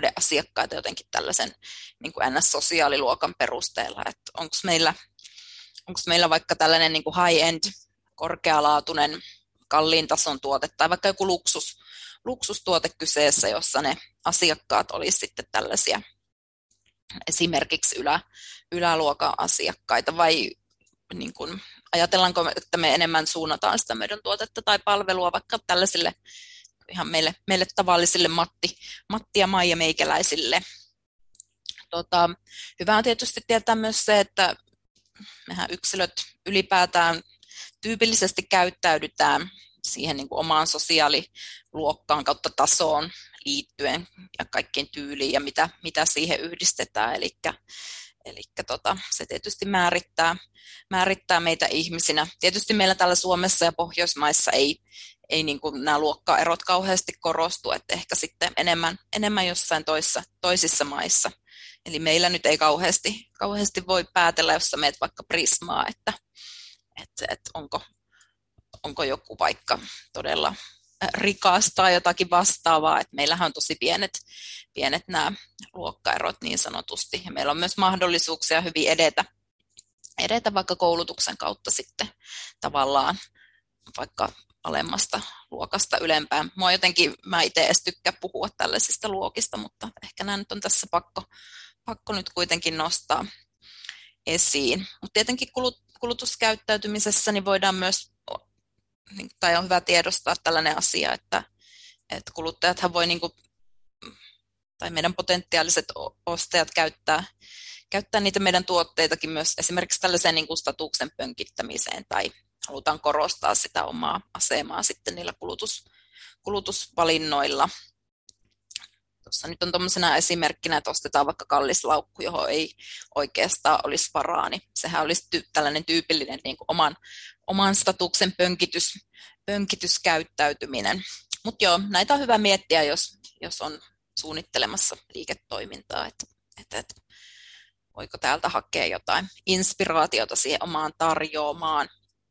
kohdeasiakkaita jotenkin tällaisen niin kuin N S-sosiaaliluokan perusteella, että onko meillä onko meillä vaikka tällainen niin kuin high-end, korkealaatuinen, kalliin tason tuote tai vaikka joku luksus, luksustuote kyseessä, jossa ne asiakkaat olisivat sitten tällaisia esimerkiksi ylä, yläluokan asiakkaita, vai niin kuin, ajatellaanko, että me enemmän suunnataan sitä meidän tuotetta tai palvelua vaikka tällaisille ihan meille, meille tavallisille Matti, Matti ja Maija meikäläisille. Tota, hyvä on tietysti tietää myös se, että mehän yksilöt ylipäätään tyypillisesti käyttäydytään siihen niin kuin omaan sosiaaliluokkaan kautta tasoon liittyen ja kaikkien tyyliin ja mitä, mitä siihen yhdistetään. Eli, eli tota, se tietysti määrittää, määrittää meitä ihmisinä. Tietysti meillä täällä Suomessa ja Pohjoismaissa ei, ei niin kuin nämä luokkaerot kauheasti korostu, että ehkä sitten enemmän, enemmän jossain toissa, toisissa maissa. Eli meillä nyt ei kauheasti, kauheasti voi päätellä, jos sä meet vaikka Prismaa, että, että, että onko, onko joku vaikka todella rikas tai jotakin vastaavaa. Että meillähän on tosi pienet, pienet nämä luokkaerot niin sanotusti. Ja meillä on myös mahdollisuuksia hyvin edetä, edetä vaikka koulutuksen kautta sitten tavallaan vaikka alemmasta luokasta ylempään. Mua jotenkin, mä itse edes tykkää puhua tällaisista luokista, mutta ehkä nämä nyt on tässä pakko, pakko nyt kuitenkin nostaa esiin. Mutta tietenkin kulutuskäyttäytymisessä niin voidaan myös, tai on hyvä tiedostaa tällainen asia, että, että kuluttajathan voi, niin kuin, tai meidän potentiaaliset ostajat käyttää, käyttää niitä meidän tuotteitakin myös esimerkiksi tällaiseen niin kuin statuksen pönkittämiseen tai halutaan korostaa sitä omaa asemaa sitten niillä kulutus, kulutusvalinnoilla. Tuossa nyt on tuollaisena esimerkkinä, että ostetaan vaikka kallis laukku, johon ei oikeastaan olisi varaa, niin sehän olisi ty- tällainen tyypillinen niin kuin oman, oman statuksen pönkitys, pönkityskäyttäytyminen. Mutta joo, näitä on hyvä miettiä, jos, jos on suunnittelemassa liiketoimintaa, että, että, että voiko täältä hakea jotain inspiraatiota siihen omaan tarjoamaan.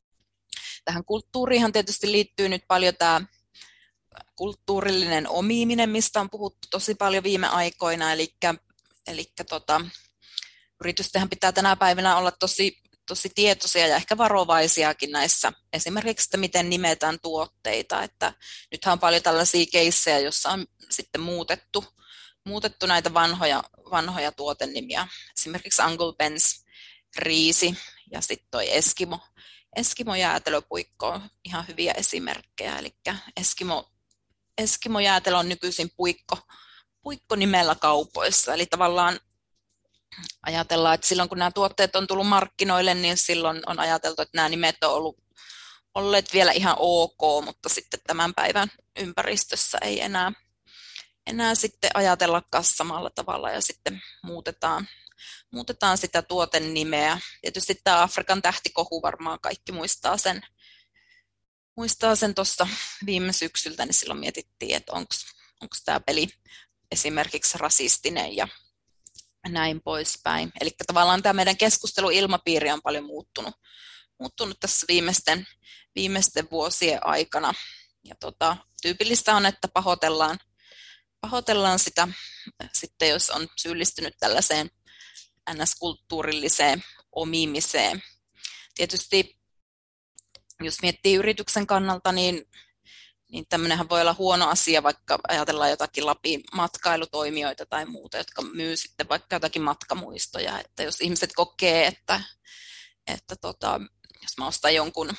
Tähän kulttuuriinhan tietysti liittyy nyt paljon tämä kulttuurillinen omiiminen, mistä on puhuttu tosi paljon viime aikoina, eli, eli tota, yritystenhän pitää tänä päivänä olla tosi, tosi tietoisia ja ehkä varovaisiakin näissä, esimerkiksi, että miten nimetään tuotteita, että nythän on paljon tällaisia keissejä, joissa on sitten muutettu, muutettu näitä vanhoja, vanhoja tuotennimiä, esimerkiksi Uncle Ben's riisi ja sitten toi Eskimo, Eskimo-jäätelöpuikko on ihan hyviä esimerkkejä, eli Eskimo, Eskimo-jäätelö on nykyisin puikko, puikko nimellä kaupoissa, eli tavallaan ajatellaan, että silloin kun nämä tuotteet on tullut markkinoille, niin silloin on ajateltu, että nämä nimet on ollut, olleet vielä ihan ok, mutta sitten tämän päivän ympäristössä ei enää, enää sitten ajatellakaan samalla tavalla ja sitten muutetaan, muutetaan sitä tuotenimeä. Tietysti tämä Afrikan tähtikohu varmaan kaikki muistaa sen, muistaa sen tuossa viime syksyltä, niin silloin mietittiin, että onko tämä peli esimerkiksi rasistinen ja näin poispäin. Eli tavallaan tämä meidän keskusteluilmapiiri on paljon muuttunut, muuttunut tässä viimeisten, viimeisten vuosien aikana. Ja tota, tyypillistä on, että pahoitellaan, pahoitellaan sitä sitten, jos on syyllistynyt tällaiseen N S-kulttuurilliseen omimiseen. Tietysti jos miettii yrityksen kannalta, niin, niin tämmöinenhän voi olla huono asia, vaikka ajatellaan jotakin Lapin matkailutoimijoita tai muuta, jotka myy sitten vaikka jotakin matkamuistoja. Että jos ihmiset kokee, että, että tota, jos mä ostan jonkun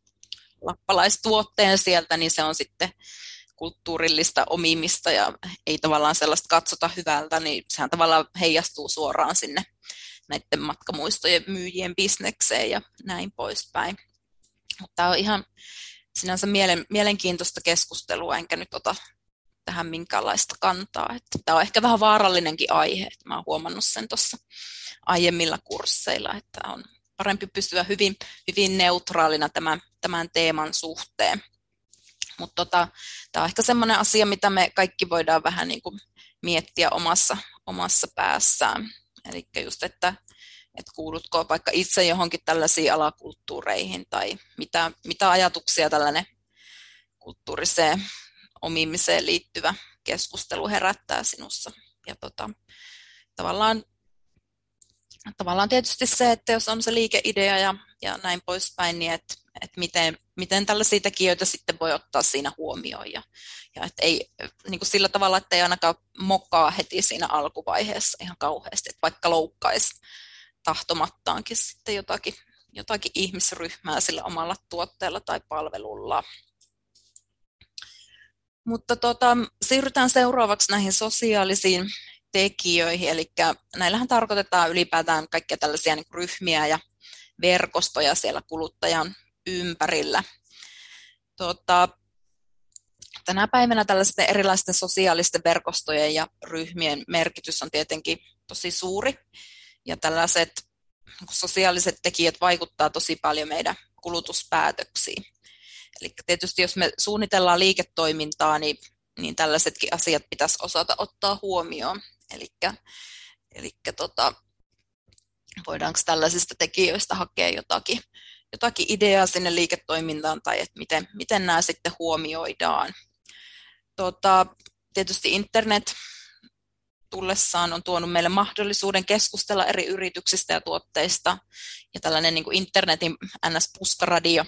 lappalaistuotteen sieltä, niin se on sitten kulttuurillista omimista ja ei tavallaan sellaista katsota hyvältä, niin sehän tavallaan heijastuu suoraan sinne näiden matkamuistojen myyjien bisnekseen ja näin poispäin. Mutta tämä on ihan sinänsä mielen, mielenkiintoista keskustelua, enkä nyt ota tähän minkäänlaista kantaa. Että tämä on ehkä vähän vaarallinenkin aihe, että mä oon huomannut sen tuossa aiemmilla kursseilla, että on parempi pysyä hyvin, hyvin neutraalina tämän, tämän teeman suhteen. Mutta tota, tämä on ehkä semmoinen asia, mitä me kaikki voidaan vähän niin kuin miettiä omassa, omassa päässään. Eli just, että, että kuulutko vaikka itse johonkin tällaisiin alakulttuureihin tai mitä, mitä ajatuksia tällainen kulttuuriseen omimiseen liittyvä keskustelu herättää sinussa. Ja tota, tavallaan Tavallaan tietysti se, että jos on se liikeidea ja, ja näin poispäin, niin että, että miten, miten tällaisia tekijöitä sitten voi ottaa siinä huomioon. Ja, ja että ei, niin kuin sillä tavalla, että ei ainakaan mokaa heti siinä alkuvaiheessa ihan kauheasti, että vaikka loukkaisi tahtomattaankin sitten jotakin, jotakin ihmisryhmää sillä omalla tuotteella tai palvelulla. Mutta tota, siirrytään seuraavaksi näihin sosiaalisiin tekijöihin, eli näillähän tarkoitetaan ylipäätään kaikkia tällaisia niin ryhmiä ja verkostoja siellä kuluttajan ympärillä. Tota, tänä päivänä tällaisten erilaisten sosiaalisten verkostojen ja ryhmien merkitys on tietenkin tosi suuri, ja tällaiset sosiaaliset tekijät vaikuttaa tosi paljon meidän kulutuspäätöksiin. Eli tietysti jos me suunnitellaan liiketoimintaa, niin, niin tällaisetkin asiat pitäisi osata ottaa huomioon. Elikkä, elikkä tota, voidaanko tällaisista tekijöistä hakea jotakin, jotakin ideaa sinne liiketoimintaan tai että miten, miten nämä sitten huomioidaan. Tota, tietysti internet tullessaan on tuonut meille mahdollisuuden keskustella eri yrityksistä ja tuotteista, ja tällainen niin kuin internetin N S-puskaradio,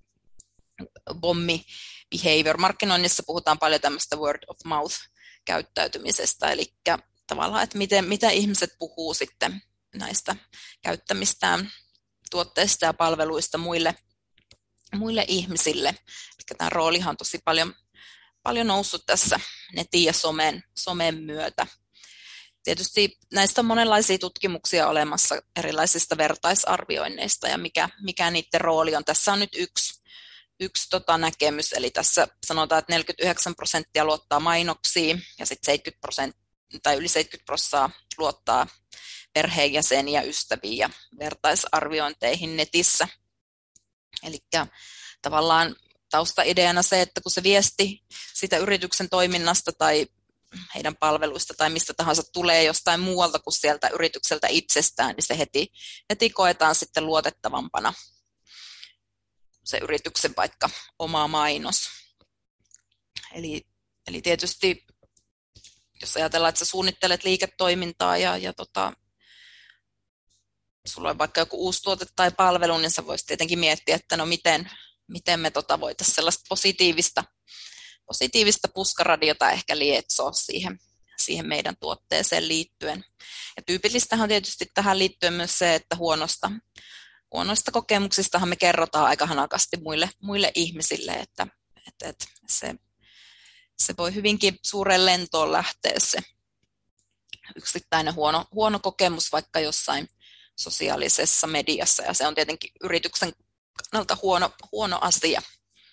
bommi behavior. Markkinoinnissa puhutaan paljon tämmöistä word of mouth käyttäytymisestä, eli tavallaan, että miten, mitä ihmiset puhuu sitten näistä käyttämistään tuotteista ja palveluista muille, muille ihmisille. Eli tämä roolihan on tosi paljon, paljon noussut tässä netin ja somen, somen myötä. Tietysti näistä on monenlaisia tutkimuksia olemassa erilaisista vertaisarvioinneista ja mikä, mikä niiden rooli on. Tässä on nyt yksi, yksi tota näkemys, eli tässä sanotaan, että neljäkymmentäyhdeksän prosenttia luottaa mainoksiin ja sitten seitsemänkymmentä prosenttia tai yli seitsemänkymmentä prosenttia luottaa perheenjäseniä, ystäviä ja vertaisarviointeihin netissä. Eli tavallaan taustaideana se, että kun se viesti siitä yrityksen toiminnasta tai heidän palveluista tai mistä tahansa tulee jostain muualta kuin sieltä yritykseltä itsestään, niin se heti, heti koetaan sitten luotettavampana se yrityksen vaikka oma mainos. Eli, eli tietysti jos ajatellaan, että sä suunnittelet liiketoimintaa ja, ja tota, sulla on vaikka joku uusi tuote tai palvelu, niin sä voisit tietenkin miettiä, että no miten, miten me tota voitaisiin sellaista positiivista, positiivista puskaradiota ehkä lietsoa siihen, siihen meidän tuotteeseen liittyen. Ja tyypillistähän on tietysti tähän liittyen myös se, että huonosta, huonoista kokemuksistahan me kerrotaan aika hanakasti muille, muille ihmisille, että, että, että se Se voi hyvinkin suureen lentoon lähteä se yksittäinen huono, huono kokemus vaikka jossain sosiaalisessa mediassa, ja se on tietenkin yrityksen kannalta huono, huono asia.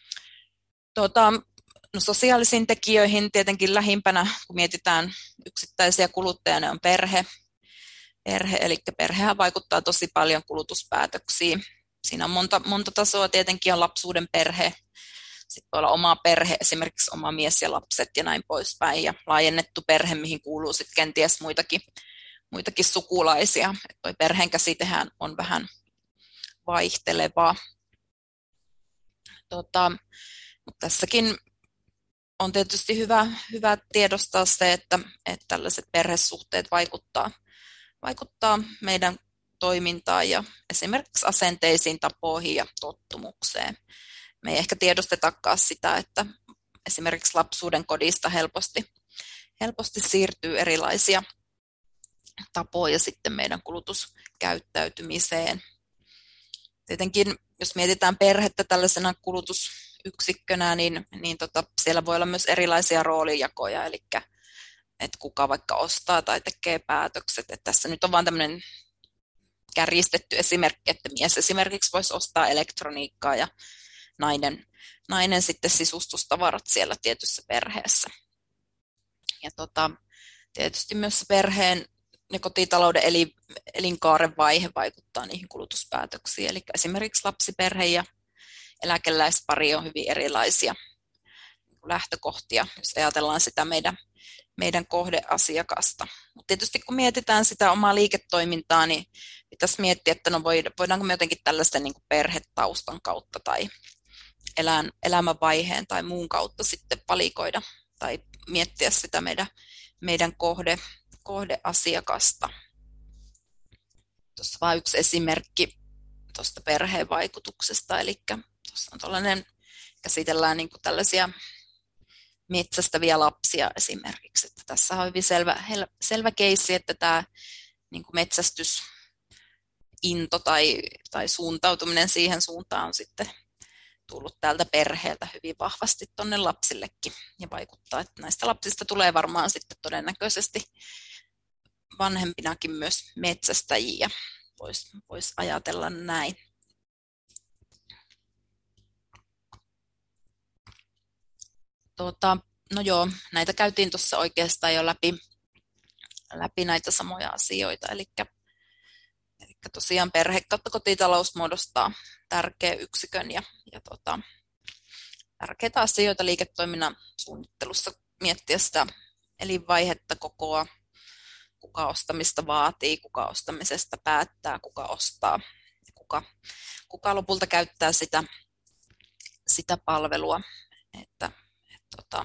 Tuota, no sosiaalisiin tekijöihin tietenkin lähimpänä, kun mietitään yksittäisiä kuluttajia, ne on perhe. perhe eli perhehän vaikuttaa tosi paljon kulutuspäätöksiin. Siinä on monta, monta tasoa, tietenkin on lapsuuden perhe, sitten voi olla oma perhe, esimerkiksi oma mies ja lapset ja näin poispäin, ja laajennettu perhe, mihin kuuluu sitten kenties muitakin, muitakin sukulaisia. Tuo perheen käsitehän on vähän vaihtelevaa. Tota, mutta tässäkin on tietysti hyvä, hyvä tiedostaa se, että, että tällaiset perhesuhteet vaikuttaa, vaikuttaa meidän toimintaan ja esimerkiksi asenteisiin, tapoihin ja tottumukseen. Me ei ehkä tiedostetakaan sitä, että esimerkiksi lapsuuden kodista helposti, helposti siirtyy erilaisia tapoja sitten meidän kulutuskäyttäytymiseen. Tietenkin, jos mietitään perhettä tällaisena kulutusyksikkönä, niin, niin tota, siellä voi olla myös erilaisia roolijakoja, eli että kuka vaikka ostaa tai tekee päätökset. Että tässä nyt on vain tämmöinen kärjistetty esimerkki, että mies esimerkiksi voisi ostaa elektroniikkaa ja nainen, nainen sitten sisustustavarat siellä tietyssä perheessä. Ja tota, tietysti myös perheen ja kotitalouden eli, elinkaaren vaihe vaikuttaa niihin kulutuspäätöksiin. Eli esimerkiksi lapsiperhe ja eläkeläispari on hyvin erilaisia lähtökohtia, jos ajatellaan sitä meidän, meidän kohdeasiakasta. Mutta tietysti kun mietitään sitä omaa liiketoimintaa, niin pitäisi miettiä, että no voidaanko me jotenkin tällaisten niin kuin perhetaustan kautta tai elän, elämänvaiheen tai muun kautta sitten valikoida tai miettiä sitä meidän, meidän kohde, kohdeasiakasta. Tuossa vain yksi esimerkki tuosta perheen vaikutuksesta, eli tuossa on tällainen, käsitellään niin kuin tällaisia metsästäviä lapsia esimerkiksi. Että tässä on hyvin selvä, selvä keissi, että tämä niin kuin metsästysinto tai, tai suuntautuminen siihen suuntaan on sitten tullut täältä perheeltä hyvin vahvasti tuonne lapsillekin ja vaikuttaa, että näistä lapsista tulee varmaan sitten todennäköisesti vanhempinakin myös metsästäjiä, voisi vois ajatella näin. Tuota, no joo, näitä käytiin tuossa oikeastaan jo läpi, läpi näitä samoja asioita, eli, eli tosiaan perhe kautta kotitalous muodostaa tärkeän yksikön ja, ja tota, tärkeitä asioita liiketoiminnan suunnittelussa miettiä sitä elinvaihetta, kokoa, kuka ostamista vaatii, kuka ostamisesta päättää, kuka ostaa ja kuka, kuka lopulta käyttää sitä, sitä palvelua. Että, et, tota,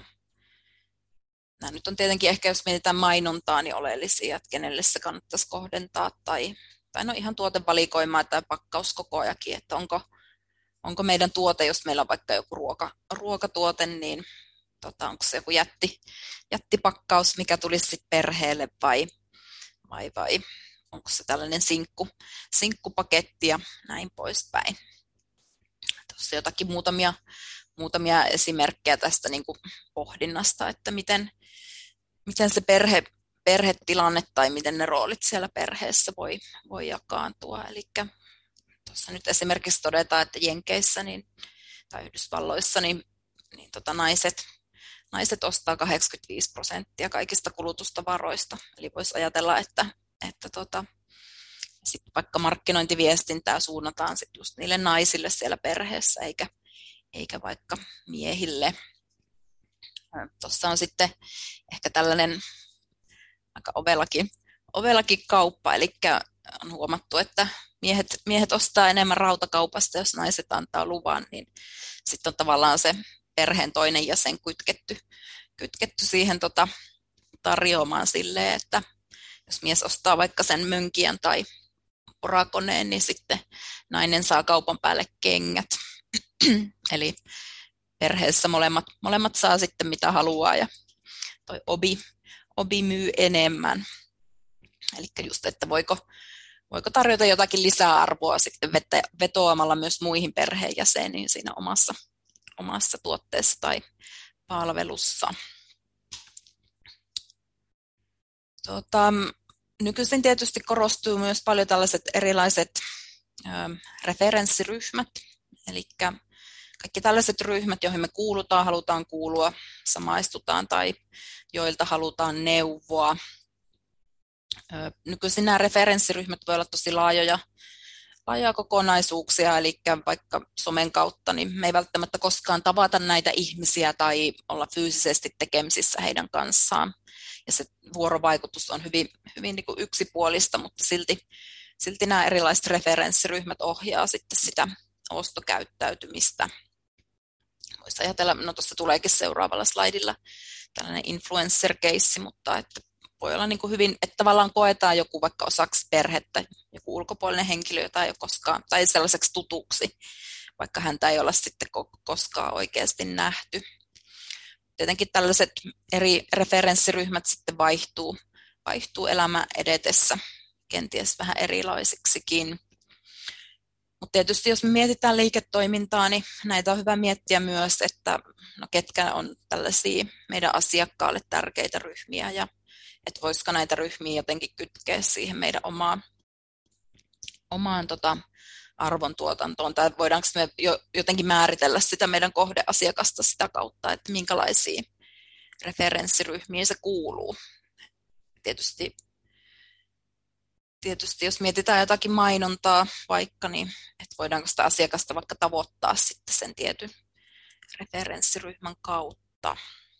nämä nyt on tietenkin ehkä, jos mietitään mainontaa, niin oleellisia, että kenelle se kannattaisi kohdentaa tai, tai no ihan tuotevalikoimaa tai pakkauskokojakin, että onko, onko meidän tuote, jos meillä on vaikka joku ruoka, ruokatuote, niin tota, onko se joku jätti, jättipakkaus, mikä tulisi sitten perheelle vai, vai, vai onko se tällainen sinkku, sinkkupaketti ja näin poispäin. Tuossa jotakin muutamia, muutamia esimerkkejä tästä niin kuin pohdinnasta, että miten, miten se perhe, perhetilanne tai miten ne roolit siellä perheessä voi, voi jakaantua. Eli tuossa nyt esimerkiksi todetaan, että Jenkeissä niin, tai Yhdysvalloissa niin, niin tota naiset, naiset ostaa kahdeksankymmentäviisi prosenttia kaikista kulutustavaroista. Eli voisi ajatella, että, että tota, sit vaikka markkinointiviestintää suunnataan sit just niille naisille siellä perheessä, eikä, eikä vaikka miehille. Tuossa on sitten ehkä tällainen aika ovellakin, ovellakin kauppa, eli on huomattu, että miehet, miehet ostaa enemmän rautakaupasta, jos naiset antaa luvan, niin sitten on tavallaan se perheen toinen jäsen kytketty, kytketty siihen tota, tarjoamaan silleen, että jos mies ostaa vaikka sen mönkijän tai porakoneen, niin sitten nainen saa kaupan päälle kengät. Eli perheessä molemmat, molemmat saa sitten mitä haluaa ja toi obi, obi myy enemmän. Eli just, että voiko, voiko tarjota jotakin lisäarvoa sitten vetä, vetoamalla myös muihin perheenjäseniin siinä omassa, omassa tuotteessa tai palvelussa. Tota, nykyisin tietysti korostuu myös paljon tällaiset erilaiset ö, referenssiryhmät, eli kaikki tällaiset ryhmät, joihin me kuulutaan, halutaan kuulua, samaistutaan tai joilta halutaan neuvoa. Nykyisin nämä referenssiryhmät voi olla tosi laajoja, laajoja kokonaisuuksia, eli vaikka somen kautta, niin me ei välttämättä koskaan tavata näitä ihmisiä tai olla fyysisesti tekemisissä heidän kanssaan. Ja se vuorovaikutus on hyvin, hyvin niin kuin yksipuolista, mutta silti, silti nämä erilaiset referenssiryhmät ohjaa sitten sitä ostokäyttäytymistä. Voisi ajatella, no tuossa tuleekin seuraavalla slaidilla tällainen influencer-keissi, mutta että voi olla niin kuin hyvin, että tavallaan koetaan joku vaikka osaksi perhettä, joku ulkopuolinen henkilö, jota ei ole koskaan, tai sellaiseksi tutuksi, vaikka häntä ei olla sitten koskaan oikeasti nähty. Tietenkin tällaiset eri referenssiryhmät sitten vaihtuu, vaihtuu elämän edetessä, kenties vähän erilaisiksikin. Mutta tietysti jos me mietitään liiketoimintaa, niin näitä on hyvä miettiä myös, että no ketkä on tällaisia meidän asiakkaalle tärkeitä ryhmiä ja että voisiko näitä ryhmiä jotenkin kytkeä siihen meidän omaan, omaan tota, arvontuotantoon, tai voidaanko me jo, jotenkin määritellä sitä meidän kohdeasiakasta sitä kautta, että minkälaisiin referenssiryhmiin se kuuluu. Tietysti, tietysti jos mietitään jotakin mainontaa vaikka, niin että voidaanko sitä asiakasta vaikka tavoittaa sitten sen tietyn referenssiryhmän kautta.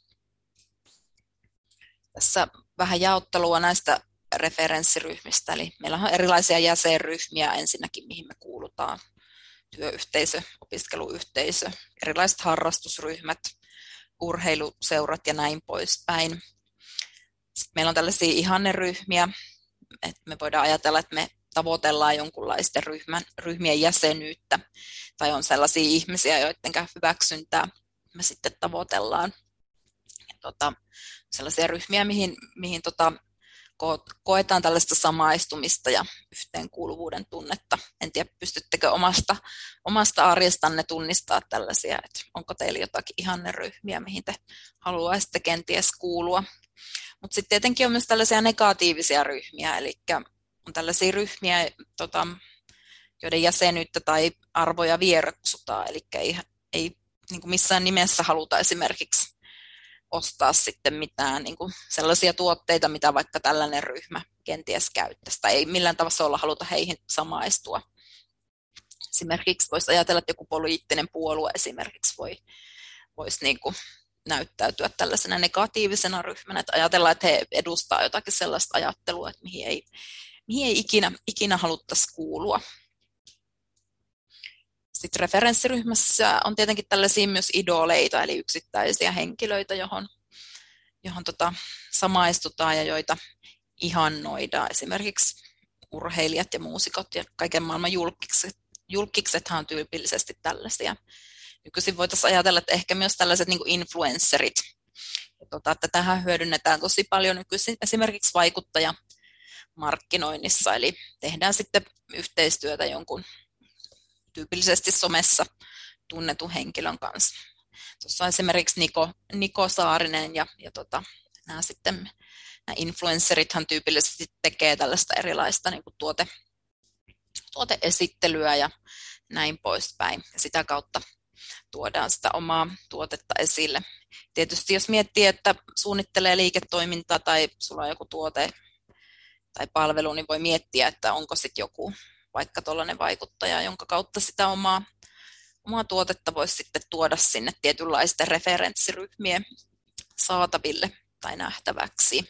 Tässä vähän jaottelua näistä referenssiryhmistä, eli meillä on erilaisia jäsenryhmiä ensinnäkin, mihin me kuulutaan, työyhteisö, opiskeluyhteisö, erilaiset harrastusryhmät, urheiluseurat ja näin poispäin. Sitten meillä on tällaisia ihanneryhmiä, että me voidaan ajatella, että me tavoitellaan jonkunlaisten ryhmän, ryhmien jäsenyyttä tai on sellaisia ihmisiä, joiden hyväksyntää me sitten tavoitellaan. Ja tota, sellaisia ryhmiä, mihin, mihin tota, koetaan tällaista samaistumista ja yhteenkuuluvuuden tunnetta. En tiedä, pystyttekö omasta, omasta arjestanne tunnistaa tällaisia, että onko teillä jotakin ihanneryhmiä, mihin te haluaisitte kenties kuulua. Mutta sitten tietenkin on myös tällaisia negatiivisia ryhmiä, eli on tällaisia ryhmiä, tota, joiden jäsenyyttä tai arvoja vieroksutaan, eli ei, ei niin kuin missään nimessä haluta esimerkiksi ostaa sitten mitään niin kuin sellaisia tuotteita, mitä vaikka tällainen ryhmä kenties käyttäisi, tai ei millään tavalla haluta heihin samaistua. Esimerkiksi voisi ajatella, että joku poliittinen puolue esimerkiksi voi, voisi niin kuin näyttäytyä tällaisena negatiivisena ryhmänä, että ajatellaan, että he edustaa jotakin sellaista ajattelua, että mihin ei, mihin ei ikinä, ikinä haluttaisi kuulua. Sitten referenssiryhmässä on tietenkin tällaisia myös idoleita, eli yksittäisiä henkilöitä, johon, johon tota samaistutaan ja joita ihannoidaan. Esimerkiksi urheilijat ja muusikot ja kaiken maailman julkikset. Julkiksethan on tyypillisesti tällaisia. Nykyisin voitaisiin ajatella, että ehkä myös tällaiset niin kuin influencerit. Ja tota, tätähän hyödynnetään tosi paljon nykyisin esimerkiksi vaikuttajamarkkinoinnissa, eli tehdään sitten yhteistyötä jonkun tyypillisesti somessa tunnetun henkilön kanssa. Tuossa on esimerkiksi Niko, Niko Saarinen ja, ja tota, nämä sitten nämä influencerithan tyypillisesti tekee tällaista erilaista niin kuin tuote, tuoteesittelyä ja näin poispäin. Ja sitä kautta tuodaan sitä omaa tuotetta esille. Tietysti jos miettii, että suunnittelee liiketoimintaa tai sulla on joku tuote tai palvelu, niin voi miettiä, että onko sitten joku vaikka tuollainen vaikuttaja, jonka kautta sitä omaa, omaa tuotetta voisi sitten tuoda sinne tietynlaisten referenssiryhmien saataville tai nähtäväksi.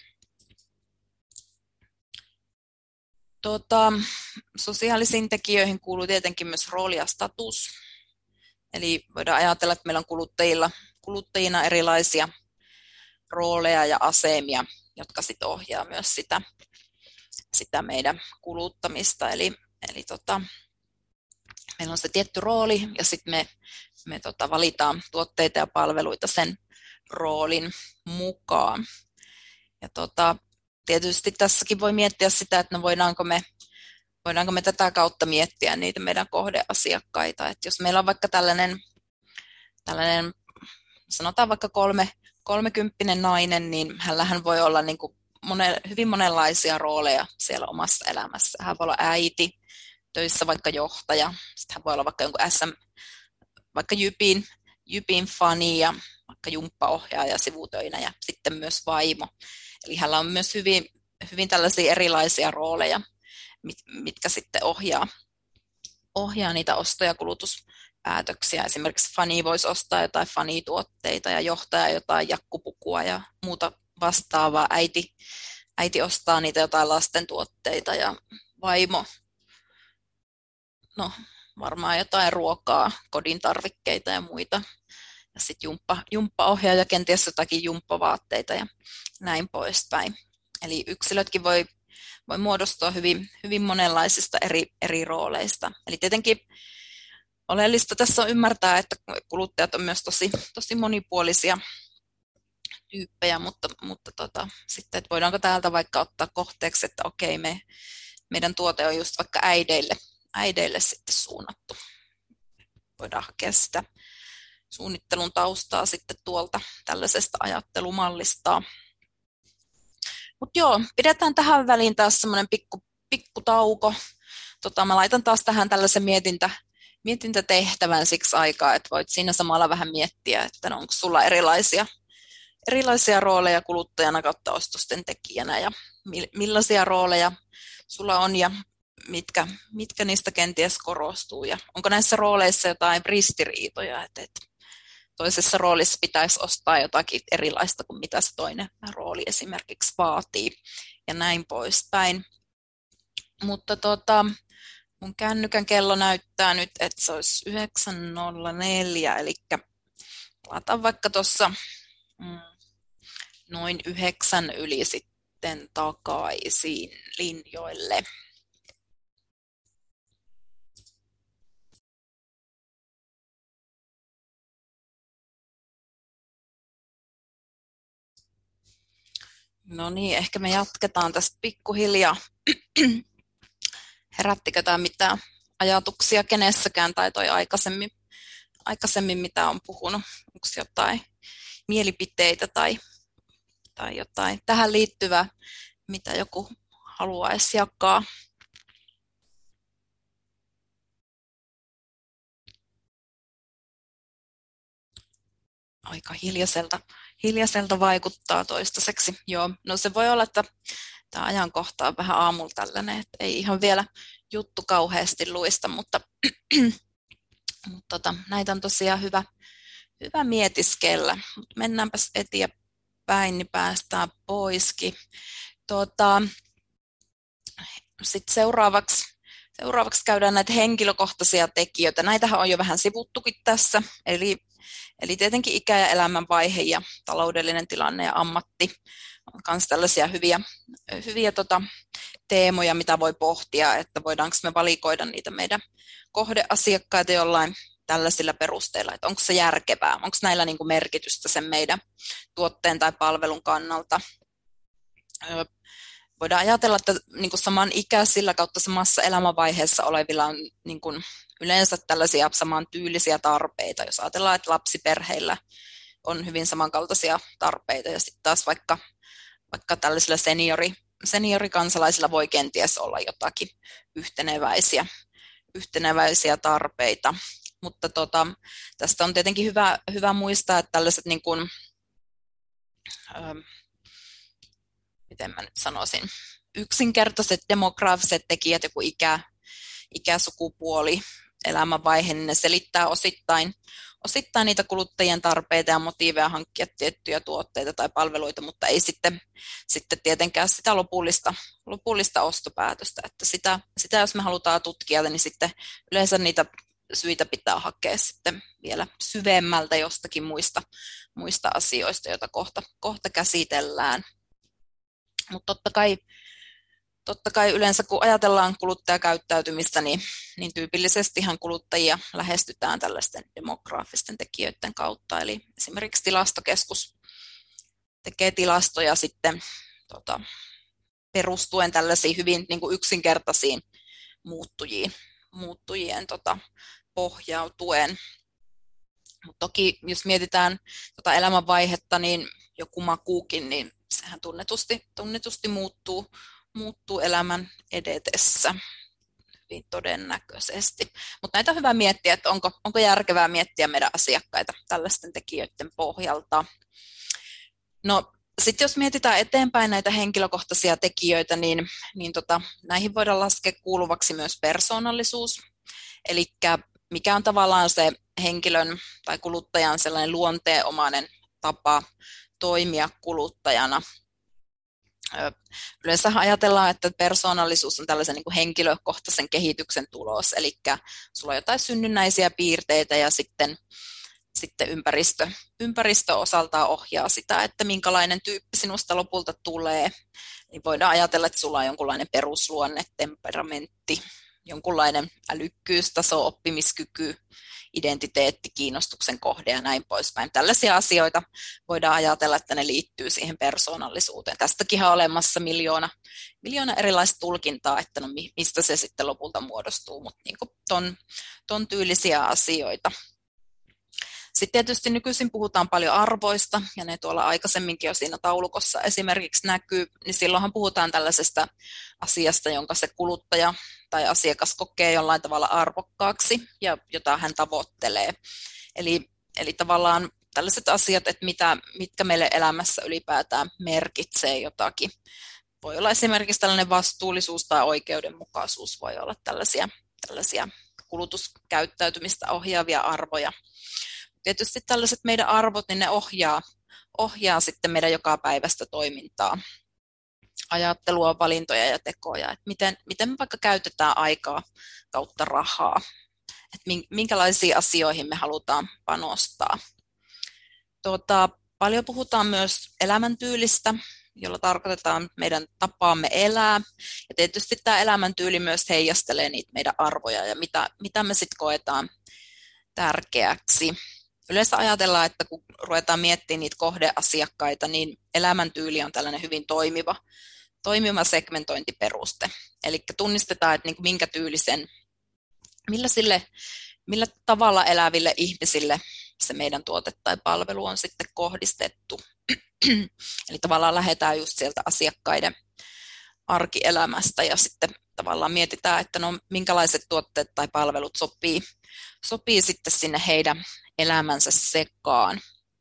Tota, sosiaalisiin tekijöihin kuuluu tietenkin myös rooli ja status. Eli voidaan ajatella, että meillä on kuluttajilla, kuluttajina erilaisia rooleja ja asemia, jotka sitten ohjaa myös sitä, sitä meidän kuluttamista. Eli, eli tota, meillä on se tietty rooli ja sitten me, me tota, valitaan tuotteita ja palveluita sen roolin mukaan. Ja tota, tietysti tässäkin voi miettiä sitä, että no voidaanko me Voidaanko me tätä kautta miettiä niitä meidän kohdeasiakkaita, että jos meillä on vaikka tällainen, tällainen sanotaan vaikka kolme, kolmekymppinen nainen, niin hänellähän voi olla niin kuin monen, hyvin monenlaisia rooleja siellä omassa elämässä. Hän voi olla äiti, töissä vaikka johtaja, sitten hän voi olla vaikka jonkun S M, vaikka Jypin, Jypin fani ja vaikka jumppaohjaaja sivutöinä ja sitten myös vaimo. Eli hänellä on myös hyvin, hyvin tällaisia erilaisia rooleja, mitkä sitten ohjaa, ohjaa niitä osto- ja kulutuspäätöksiä. Esimerkiksi fani voisi ostaa jotain fanituotteita ja johtaja jotain jakkupukua ja muuta vastaavaa. Äiti, äiti ostaa niitä jotain lastentuotteita ja vaimo, no varmaan jotain ruokaa, kodin tarvikkeita ja muita. Ja sitten jumppa, jumppaohjaaja kenties jotakin jumppavaatteita ja näin poispäin. Eli yksilötkin voi voi muodostua hyvin, hyvin monenlaisista eri, eri rooleista. Eli tietenkin oleellista tässä on ymmärtää, että kuluttajat on myös tosi, tosi monipuolisia tyyppejä, mutta, mutta tota, sitten, että voidaanko täältä vaikka ottaa kohteeksi, että okei, me, meidän tuote on just vaikka äideille, äideille sitten suunnattu. Voidaan hakea sitä suunnittelun taustaa sitten tuolta tällaisesta ajattelumallista. Mutta joo, pidetään tähän väliin taas semmoinen pikku, pikku tauko. Tota, mä laitan taas tähän tällaisen mietintä, mietintätehtävän siksi aikaa, että voit siinä samalla vähän miettiä, että onko sulla erilaisia, erilaisia rooleja kuluttajana kautta ostosten tekijänä ja millaisia rooleja sulla on ja mitkä, mitkä niistä kenties korostuu. Ja onko näissä rooleissa jotain ristiriitoja, että, että toisessa roolissa pitäisi ostaa jotakin erilaista kuin mitä se toinen rooli esimerkiksi vaatii ja näin poispäin. Mutta tota, mun kännykän kello näyttää nyt, että se olisi yhdeksän nolla neljä, eli palataan vaikka tuossa mm, noin yhdeksän yli sitten takaisin linjoille. No niin, ehkä me jatketaan tästä pikkuhiljaa. Herättikö tämä mitään ajatuksia kenessäkään tai toi aikaisemmin, aikaisemmin mitä on puhunut? Onko jotain mielipiteitä tai, tai jotain tähän liittyvää, mitä joku haluaisi jakaa? Aika hiljaiselta, hiljaiselta vaikuttaa toistaiseksi. Joo, no se voi olla, että tämä ajankohta on vähän aamulla tällainen, että ei ihan vielä juttu kauheasti luista, mutta, mutta tota, näitä on tosiaan hyvä, hyvä mietiskellä. Mutta mennäänpäs eteenpäin, niin päästään poiskin. Tota, Sitten seuraavaksi, seuraavaksi käydään näitä henkilökohtaisia tekijöitä. Näitähän on jo vähän sivuttukin tässä, eli Eli tietenkin ikä ja elämänvaihe ja taloudellinen tilanne ja ammatti on myös tällaisia hyviä, hyviä tota, teemoja, mitä voi pohtia, että voidaanko me valikoida niitä meidän kohdeasiakkaita jollain tällaisilla perusteilla, että onko se järkevää, onko näillä niin kuin merkitystä sen meidän tuotteen tai palvelun kannalta. Voidaan ajatella, että niin kuin saman ikäisillä kautta samassa elämänvaiheessa olevilla on niin kuin yleensä tällaisia samantyylisiä tarpeita. Jos ajatellaan, että lapsiperheillä on hyvin samankaltaisia tarpeita ja sitten taas vaikka, vaikka tällaisilla seniori, seniorikansalaisilla voi kenties olla jotakin yhteneväisiä, yhteneväisiä tarpeita. Mutta tota, tästä on tietenkin hyvä, hyvä muistaa, että tällaiset niin kuin, ähm, miten mä nyt sanoisin, yksinkertaiset demograafiset tekijät, joku ikä, ikä, sukupuoli, elämänvaihe, niin ne selittää osittain, osittain niitä kuluttajien tarpeita ja motiiveja hankkia tiettyjä tuotteita tai palveluita, mutta ei sitten, sitten tietenkään sitä lopullista, lopullista ostopäätöstä. Että sitä, sitä, jos me halutaan tutkia, niin sitten yleensä niitä syitä pitää hakea sitten vielä syvemmältä jostakin muista, muista asioista, joita kohta, kohta käsitellään. Mutta totta kai, totta kai yleensä kun ajatellaan kuluttajakäyttäytymistä, niin, niin tyypillisestihan kuluttajia lähestytään tällaisten demograafisten tekijöiden kautta. Eli esimerkiksi Tilastokeskus tekee tilastoja sitten tota, perustuen tällaisiin hyvin niin kuin yksinkertaisiin muuttujiin, muuttujien tota, pohjautuen. Mutta toki jos mietitään tota elämänvaihetta, niin joku makuukin, niin sehän tunnetusti, tunnetusti muuttuu, muuttuu elämän edetessä hyvin todennäköisesti. Mutta näitä on hyvä miettiä, että onko, onko järkevää miettiä meidän asiakkaita tällaisten tekijöiden pohjalta. No sitten jos mietitään eteenpäin näitä henkilökohtaisia tekijöitä, niin, niin tota, näihin voidaan laskea kuuluvaksi myös persoonallisuus. Eli mikä on tavallaan se henkilön tai kuluttajan sellainen luonteenomainen tapa toimia kuluttajana. Yleensä ajatellaan, että persoonallisuus on tällaisen niin kuin henkilökohtaisen kehityksen tulos, eli sulla on jotain synnynnäisiä piirteitä ja sitten, sitten ympäristö, ympäristö osaltaan ohjaa sitä, että minkälainen tyyppi sinusta lopulta tulee. Niin voidaan ajatella, että sulla on jonkunlainen perusluonne, temperamentti, jonkunlainen älykkyystaso, oppimiskyky, identiteetti, kiinnostuksen kohde ja näin poispäin. Tällaisia asioita voidaan ajatella, että ne liittyy siihen persoonallisuuteen. Tästäkin on olemassa miljoona, miljoona erilaista tulkintaa, että no mistä se sitten lopulta muodostuu, mutta niin kuin ton, ton tyylisiä asioita. Sitten tietysti nykyisin puhutaan paljon arvoista, ja ne tuolla aikaisemminkin jo siinä taulukossa esimerkiksi näkyy, niin silloinhan puhutaan tällaisesta asiasta, jonka se kuluttaja tai asiakas kokee jollain tavalla arvokkaaksi, ja jota hän tavoittelee. Eli, eli tavallaan tällaiset asiat, että mitä, mitkä meille elämässä ylipäätään merkitsee jotakin. Voi olla esimerkiksi tällainen vastuullisuus tai oikeudenmukaisuus, voi olla tällaisia, tällaisia kulutuskäyttäytymistä ohjaavia arvoja. Tietysti tällaiset meidän arvot, niin ne ohjaa, ohjaa sitten meidän jokapäiväistä toimintaa, ajattelua, valintoja ja tekoja, että miten, miten me vaikka käytetään aikaa kautta rahaa, että minkälaisiin asioihin me halutaan panostaa. Tuota, paljon puhutaan myös elämäntyylistä, jolla tarkoitetaan meidän tapaamme elää, ja tietysti tämä elämäntyyli myös heijastelee niitä meidän arvoja ja mitä, mitä me sitten koetaan tärkeäksi. yleensä ajatellaan, että kun ruvetaan miettimään niitä kohdeasiakkaita, niin elämäntyyli on tällainen hyvin toimiva, toimiva segmentointiperuste. Eli tunnistetaan, että niin kuin minkä tyylisen, millä, sille, millä tavalla eläville ihmisille se meidän tuote tai palvelu on sitten kohdistettu. Eli tavallaan lähdetään just sieltä asiakkaiden arkielämästä ja sitten tavallaan mietitään, että no minkälaiset tuotteet tai palvelut sopii, sopii sitten sinne heidän elämänsä sekaan.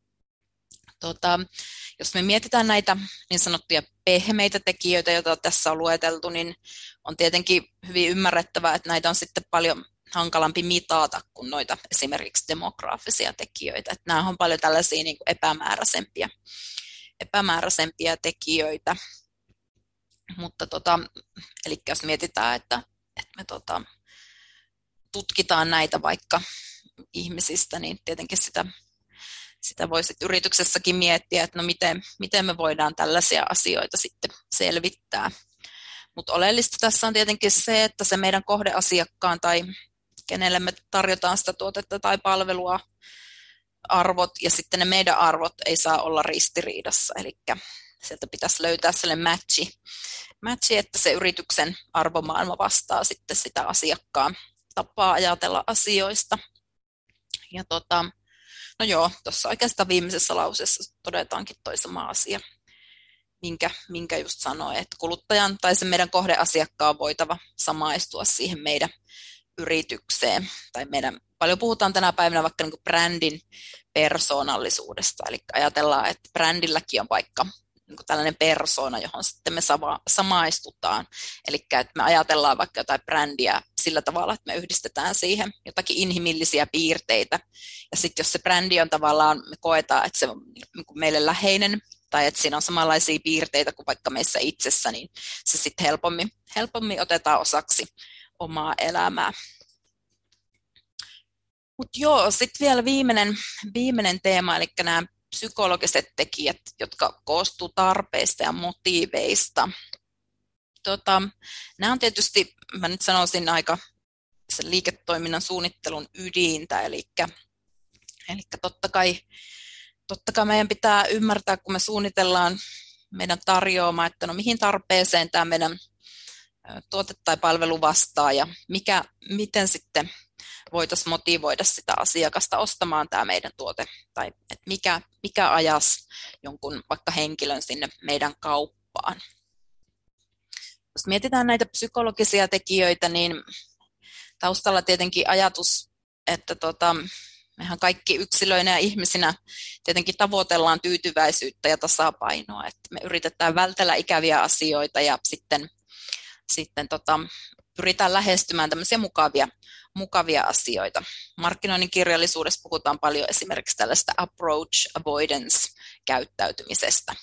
Tota, jos me mietitään näitä niin sanottuja pehmeitä tekijöitä, joita tässä on lueteltu, niin on tietenkin hyvin ymmärrettävää, että näitä on sitten paljon hankalampi mitata kuin noita esimerkiksi demograafisia tekijöitä. Että nämä on paljon tällaisia niin kuin epämääräisempiä, epämääräisempiä tekijöitä. Mutta tota, eli jos mietitään, että, että me tota, tutkitaan näitä vaikka ihmisistä, niin tietenkin sitä, sitä voisi yrityksessäkin miettiä, että no miten, miten me voidaan tällaisia asioita sitten selvittää. Mutta oleellista tässä on tietenkin se, että se meidän kohdeasiakkaan tai kenelle me tarjotaan sitä tuotetta tai palvelua, arvot ja sitten ne meidän arvot ei saa olla ristiriidassa, eli sieltä pitäisi löytää sellainen matchi, matchi, että se yrityksen arvomaailma vastaa sitten sitä asiakkaan tapaa ajatella asioista. Ja tota, no joo, tuossa oikeastaan viimeisessä lauseessa todetaankin toi sama asia, minkä, minkä just sanoin, että kuluttajan tai se meidän kohdeasiakkaan on voitava samaistua siihen meidän yritykseen. Tai meidän, paljon puhutaan tänä päivänä vaikka niin kuin brändin persoonallisuudesta, eli ajatellaan, että brändilläkin on vaikka niin kuin tällainen persoona, johon sitten me sama, samaistutaan. Eli että me ajatellaan vaikka jotain brändiä sillä tavalla, että me yhdistetään siihen jotakin inhimillisiä piirteitä. Ja sitten jos se brändi on tavallaan, me koetaan, että se on niin kuin meille läheinen, tai että siinä on samanlaisia piirteitä kuin vaikka meissä itsessä, niin se sitten helpommin, helpommin otetaan osaksi omaa elämää. Mutta joo, sitten vielä viimeinen, viimeinen teema, eli nämä psykologiset tekijät, jotka koostuu tarpeista ja motiiveista. Tota, nämä on tietysti, mä nyt sanoisin, aika sen liiketoiminnan suunnittelun ydintä, eli, eli totta, kai, totta kai meidän pitää ymmärtää, kun me suunnitellaan meidän tarjoamaa, että no mihin tarpeeseen tämä meidän tuote tai palvelu vastaa ja mikä, miten sitten voitaisiin motivoida sitä asiakasta ostamaan tämä meidän tuote tai että mikä, mikä ajas jonkun vaikka henkilön sinne meidän kauppaan. Jos mietitään näitä psykologisia tekijöitä, niin taustalla tietenkin ajatus, että tota, mehän kaikki yksilöinä ja ihmisinä tietenkin tavoitellaan tyytyväisyyttä ja tasapainoa, että me yritetään vältellä ikäviä asioita ja sitten Sitten tota, pyritään lähestymään tämmöisiä mukavia, mukavia asioita. Markkinoinnin kirjallisuudessa puhutaan paljon esimerkiksi tällaista approach avoidance-käyttäytymisestä.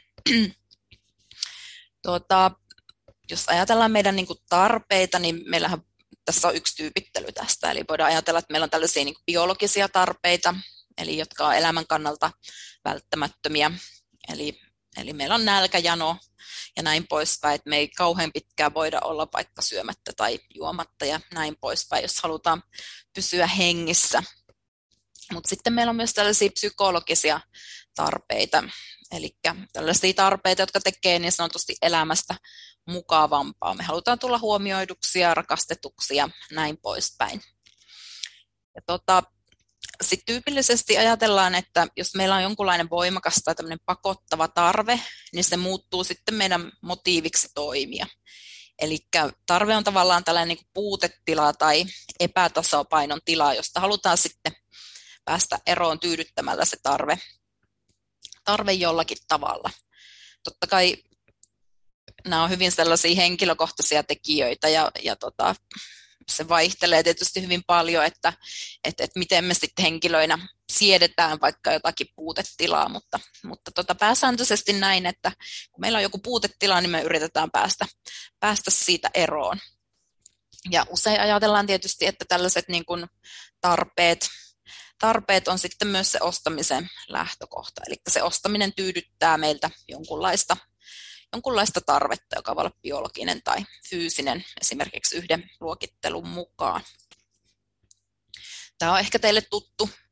Tuota, jos ajatellaan meidän niin kuin tarpeita, niin meillähän tässä on yksi tyypittely tästä. Eli voidaan ajatella, että meillä on tällaisia niin kuin biologisia tarpeita, eli jotka on elämän kannalta välttämättömiä. Eli, eli meillä on nälkä, jano, ja näin poispäin, että me ei kauhean pitkään voida olla vaikka syömättä tai juomatta ja näin poispäin, jos halutaan pysyä hengissä. Mutta sitten meillä on myös tällaisia psykologisia tarpeita, eli tällaisia tarpeita, jotka tekee niin sanotusti elämästä mukavampaa. Me halutaan tulla huomioiduksi ja rakastetuksi ja näin poispäin. Ja tota, Sitten tyypillisesti ajatellaan, että jos meillä on jonkunlainen voimakas tai tämmöinen pakottava tarve, niin se muuttuu sitten meidän motiiviksi toimia. Eli tarve on tavallaan tällainen niin kuin puutetila tai epätasapainon tila, josta halutaan sitten päästä eroon tyydyttämällä se tarve, tarve jollakin tavalla. Totta kai nämä on hyvin sellaisia henkilökohtaisia tekijöitä ja, ja tota, se vaihtelee tietysti hyvin paljon, että, että, että miten me sitten henkilöinä siedetään vaikka jotakin puutetilaa, mutta, mutta tota, pääsääntöisesti näin, että kun meillä on joku puutetila, niin me yritetään päästä, päästä siitä eroon. Ja usein ajatellaan tietysti, että tällaiset niin kuin tarpeet, tarpeet on sitten myös se ostamisen lähtökohta, eli se ostaminen tyydyttää meiltä jonkunlaista jonkunlaista tarvetta, joka voi olla biologinen tai fyysinen, esimerkiksi yhden luokittelun mukaan. Tämä on ehkä teille tuttu,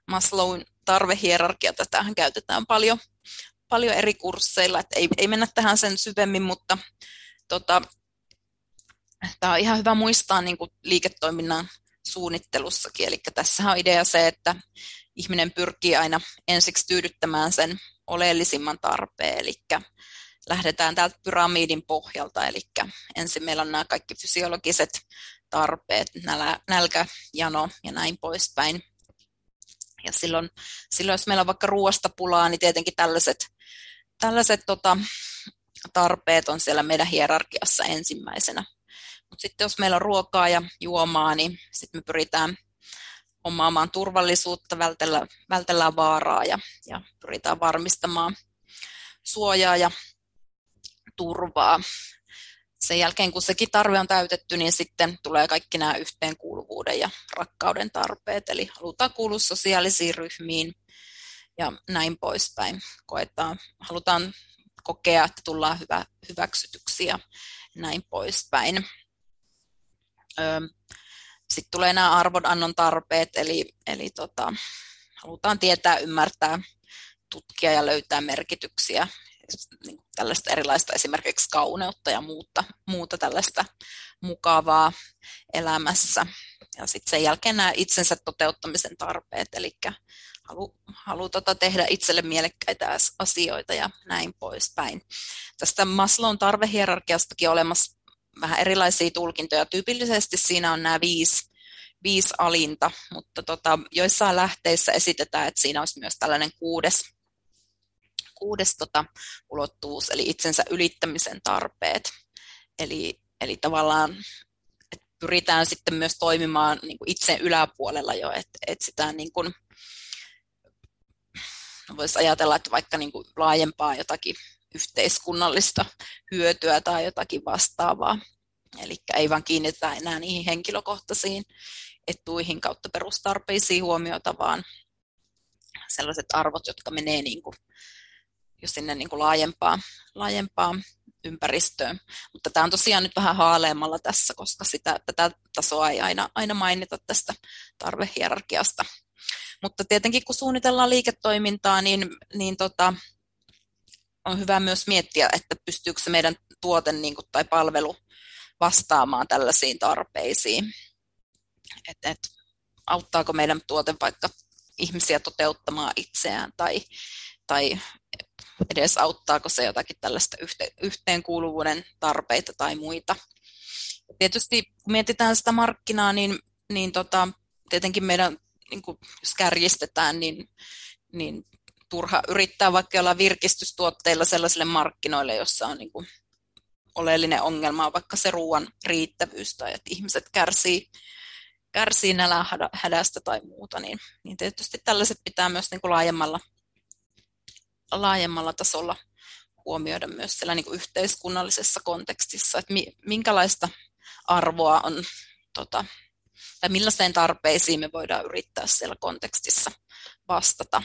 Maslown tarvehierarkia, tätähän käytetään paljon, paljon eri kursseilla, että ei, ei mennä tähän sen syvemmin, mutta tota, tämä on ihan hyvä muistaa niin kuin liiketoiminnan suunnittelussakin, eli tässä on idea se, että ihminen pyrkii aina ensiksi tyydyttämään sen oleellisimman tarpeen, eli lähdetään täältä pyramidin pohjalta, eli ensin meillä on nämä kaikki fysiologiset tarpeet, nälkä, jano ja näin poispäin. Ja silloin, silloin jos meillä on vaikka ruoasta pulaa, niin tietenkin tällaiset, tällaiset tota, tarpeet on siellä meidän hierarkiassa ensimmäisenä. Mutta sitten jos meillä on ruokaa ja juomaa, niin sitten me pyritään omaamaan turvallisuutta, vältellään, vältellään vaaraa ja, ja pyritään varmistamaan suojaa ja turvaa. Sen jälkeen, kun sekin tarve on täytetty, niin sitten tulee kaikki nämä yhteenkuuluvuuden ja rakkauden tarpeet. Eli halutaan kuulua sosiaalisiin ryhmiin ja näin poispäin. Koetaan, halutaan kokea, että tullaan hyvä, hyväksytyksi ja näin poispäin. Sitten tulee nämä arvonannon tarpeet, eli, eli tota, halutaan tietää, ymmärtää, tutkia ja löytää merkityksiä. Niin tällaista erilaista esimerkiksi kauneutta ja muuta, muuta tällaista mukavaa elämässä. Ja sitten sen jälkeen nämä itsensä toteuttamisen tarpeet, eli halu, halu tota tehdä itselle mielekkäitä asioita ja näin poispäin. Tästä Maslown tarvehierarkiastakin on olemassa vähän erilaisia tulkintoja. Tyypillisesti siinä on nämä viisi, viisi alinta, mutta tota, joissain lähteissä esitetään, että siinä olisi myös tällainen kuudes kuudes tota, ulottuvuus, eli itsensä ylittämisen tarpeet. Eli, eli tavallaan että pyritään sitten myös toimimaan niin kuin itse yläpuolella jo, että etsitään, niin kuin, voisi ajatella, että vaikka niin kuin laajempaa jotakin yhteiskunnallista hyötyä tai jotakin vastaavaa. Eli ei vaan kiinnitetä enää niihin henkilökohtaisiin etuihin kautta perustarpeisiin huomiota, vaan sellaiset arvot, jotka menee niin kuin jo sinne niin kuin laajempaan, laajempaan ympäristöön. Mutta tämä on tosiaan nyt vähän haaleammalla tässä, koska sitä, tätä tasoa ei aina, aina mainita tästä tarvehierarkiasta. Mutta tietenkin kun suunnitellaan liiketoimintaa, niin, niin tota, on hyvä myös miettiä, että pystyykö se meidän tuote niin kuin, tai palvelu vastaamaan tällaisiin tarpeisiin. Et, et, auttaako meidän tuote vaikka ihmisiä toteuttamaan itseään tai, tai edes auttaako se jotakin tällaista yhte, yhteenkuuluvuuden tarpeita tai muita. Tietysti kun mietitään sitä markkinaa, niin, niin tota, tietenkin meidän, niin kun, jos kärjistetään, niin, niin turha yrittää vaikka olla virkistystuotteilla sellaisille markkinoille, jossa on niin kun oleellinen ongelma on vaikka se ruoan riittävyys tai että ihmiset kärsii, kärsii nälänhädästä tai muuta, niin, niin tietysti tällaiset pitää myös niin kuin laajemmalla, laajemmalla tasolla huomioida myös siellä niin kuin yhteiskunnallisessa kontekstissa, että minkälaista arvoa on, tota, tai millaiseen tarpeisiin me voidaan yrittää siellä kontekstissa vastata.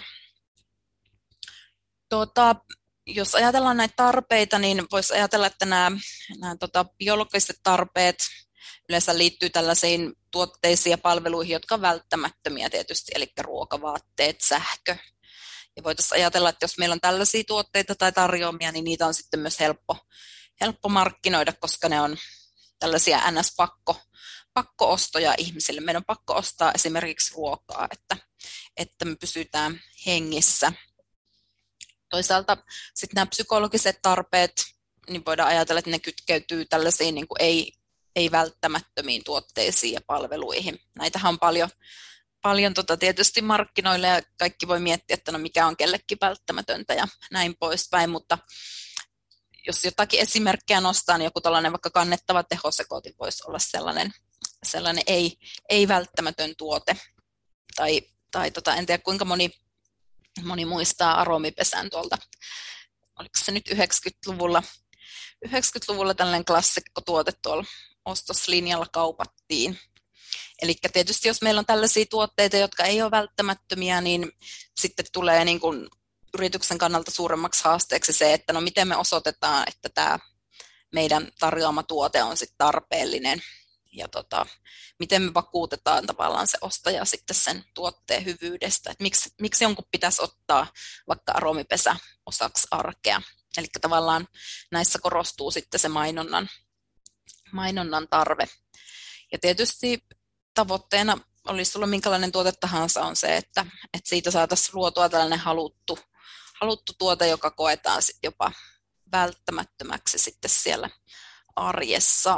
Tota, Jos ajatellaan näitä tarpeita, niin voisi ajatella, että nämä, nämä tota, biologiset tarpeet yleensä liittyy tällaisiin tuotteisiin ja palveluihin, jotka on välttämättömiä tietysti, eli ruokavaatteet, sähkö. Ja voitaisiin ajatella, että jos meillä on tällaisia tuotteita tai tarjoamia, niin niitä on sitten myös helppo, helppo markkinoida, koska ne on tällaisia N S-pakko, pakko-ostoja ihmisille. Meidän on pakko ostaa esimerkiksi ruokaa, että, että me pysytään hengissä. Toisaalta sitten nämä psykologiset tarpeet, niin voidaan ajatella, että ne kytkeytyy tällaisiin niin kuin ei, ei-välttämättömiin tuotteisiin ja palveluihin. Näitähän on paljon, paljon tota tietysti markkinoilla ja kaikki voi miettiä, että no mikä on kellekin välttämätöntä ja näin poispäin, mutta jos jotakin esimerkkejä nostaa, niin joku tällainen vaikka kannettava tehosekoite voisi olla sellainen, sellainen ei, ei-välttämätön tuote. Tai, tai tota, en tiedä kuinka moni Moni muistaa aromipesän tuolta, oliko se nyt yhdeksänkymmentäluvulla, yhdeksänkymmentäluvulla tällainen klassikkotuote tuolla ostoslinjalla kaupattiin. Eli tietysti jos meillä on tällaisia tuotteita, jotka ei ole välttämättömiä, niin sitten tulee niin kuin yrityksen kannalta suuremmaksi haasteeksi se, että no miten me osoitetaan, että tämä meidän tarjoama tuote on sitten tarpeellinen ja tota, miten me vakuutetaan tavallaan se ostaja sitten sen tuotteen hyvyydestä, että miksi, miksi jonkun pitäisi ottaa vaikka aromipesä osaksi arkea. Eli tavallaan näissä korostuu sitten se mainonnan, mainonnan tarve. Ja tietysti tavoitteena olisi ollut minkälainen tuote tahansa on se, että, että siitä saataisiin luotua tällainen haluttu, haluttu tuote, joka koetaan sitten jopa välttämättömäksi sitten siellä arjessa.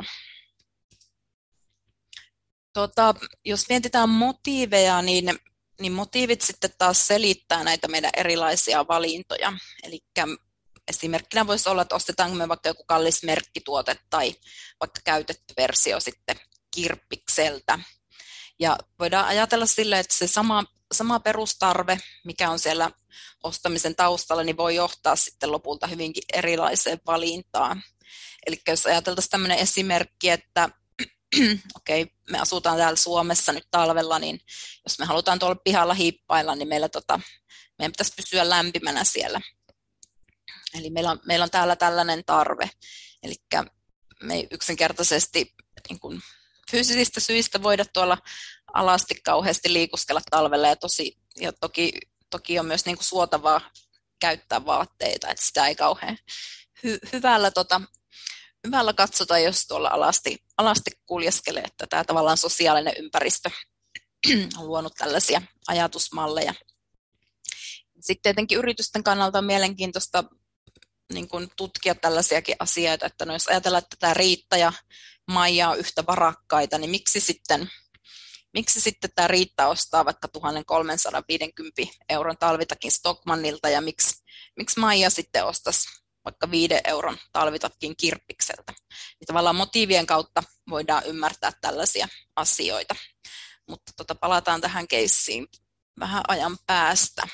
Tota, jos mietitään motiiveja, niin, niin motiivit sitten taas selittää näitä meidän erilaisia valintoja. Eli esimerkkinä voisi olla, että ostetaanko me vaikka joku kallis merkkituote tai vaikka käytetty versio sitten kirppikseltä. Ja voidaan ajatella sille, että se sama, sama perustarve, mikä on siellä ostamisen taustalla, niin voi johtaa sitten lopulta hyvinkin erilaiseen valintaan. Eli jos ajateltaisiin tämmöinen esimerkki, että okei, okay, me asutaan täällä Suomessa nyt talvella, niin jos me halutaan tuolla pihalla hiippailla, niin meillä tota, meidän pitäisi pysyä lämpimänä siellä. Eli meillä on, meillä on täällä tällainen tarve. Eli me ei yksinkertaisesti niin kuin fyysisistä syistä voida tuolla alasti kauheasti liikuskella talvella, ja, tosi, ja toki, toki on myös niin kuin suotavaa käyttää vaatteita, että sitä ei kauhean hy, hyvällä, tota, hyvällä katsota, jos tuolla alasti, alasti kuljeskelee, että tämä tavallaan sosiaalinen ympäristö on luonut tällaisia ajatusmalleja. Sitten tietenkin yritysten kannalta on mielenkiintoista niin kuin tutkia tällaisiakin asioita, että no jos ajatellaan, että tämä Riitta ja Maija on yhtä varakkaita, niin miksi sitten, miksi sitten tämä Riitta ostaa vaikka tuhatkolmesataaviisikymmentä euron talvitakin Stockmannilta, ja miksi, miksi Maija sitten ostaisi vaikka viiden euron talvitakkin kirppikseltä. Niin tavallaan motiivien kautta voidaan ymmärtää tällaisia asioita. Mutta tota, palataan tähän keissiin vähän ajan päästä.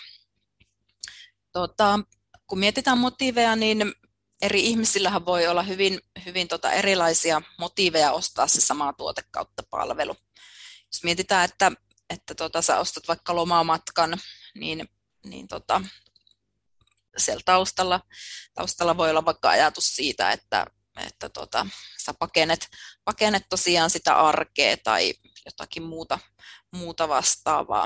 Tota, kun mietitään motiiveja, niin eri ihmisillähän voi olla hyvin, hyvin tota erilaisia motiiveja ostaa se sama tuote kautta palvelu. Jos mietitään, että, että tota, sä ostat vaikka lomamatkan, niin, niin tota, siellä taustalla, taustalla voi olla vaikka ajatus siitä, että, että tota, sä pakenet, pakenet tosiaan sitä arkea tai jotakin muuta, muuta vastaavaa.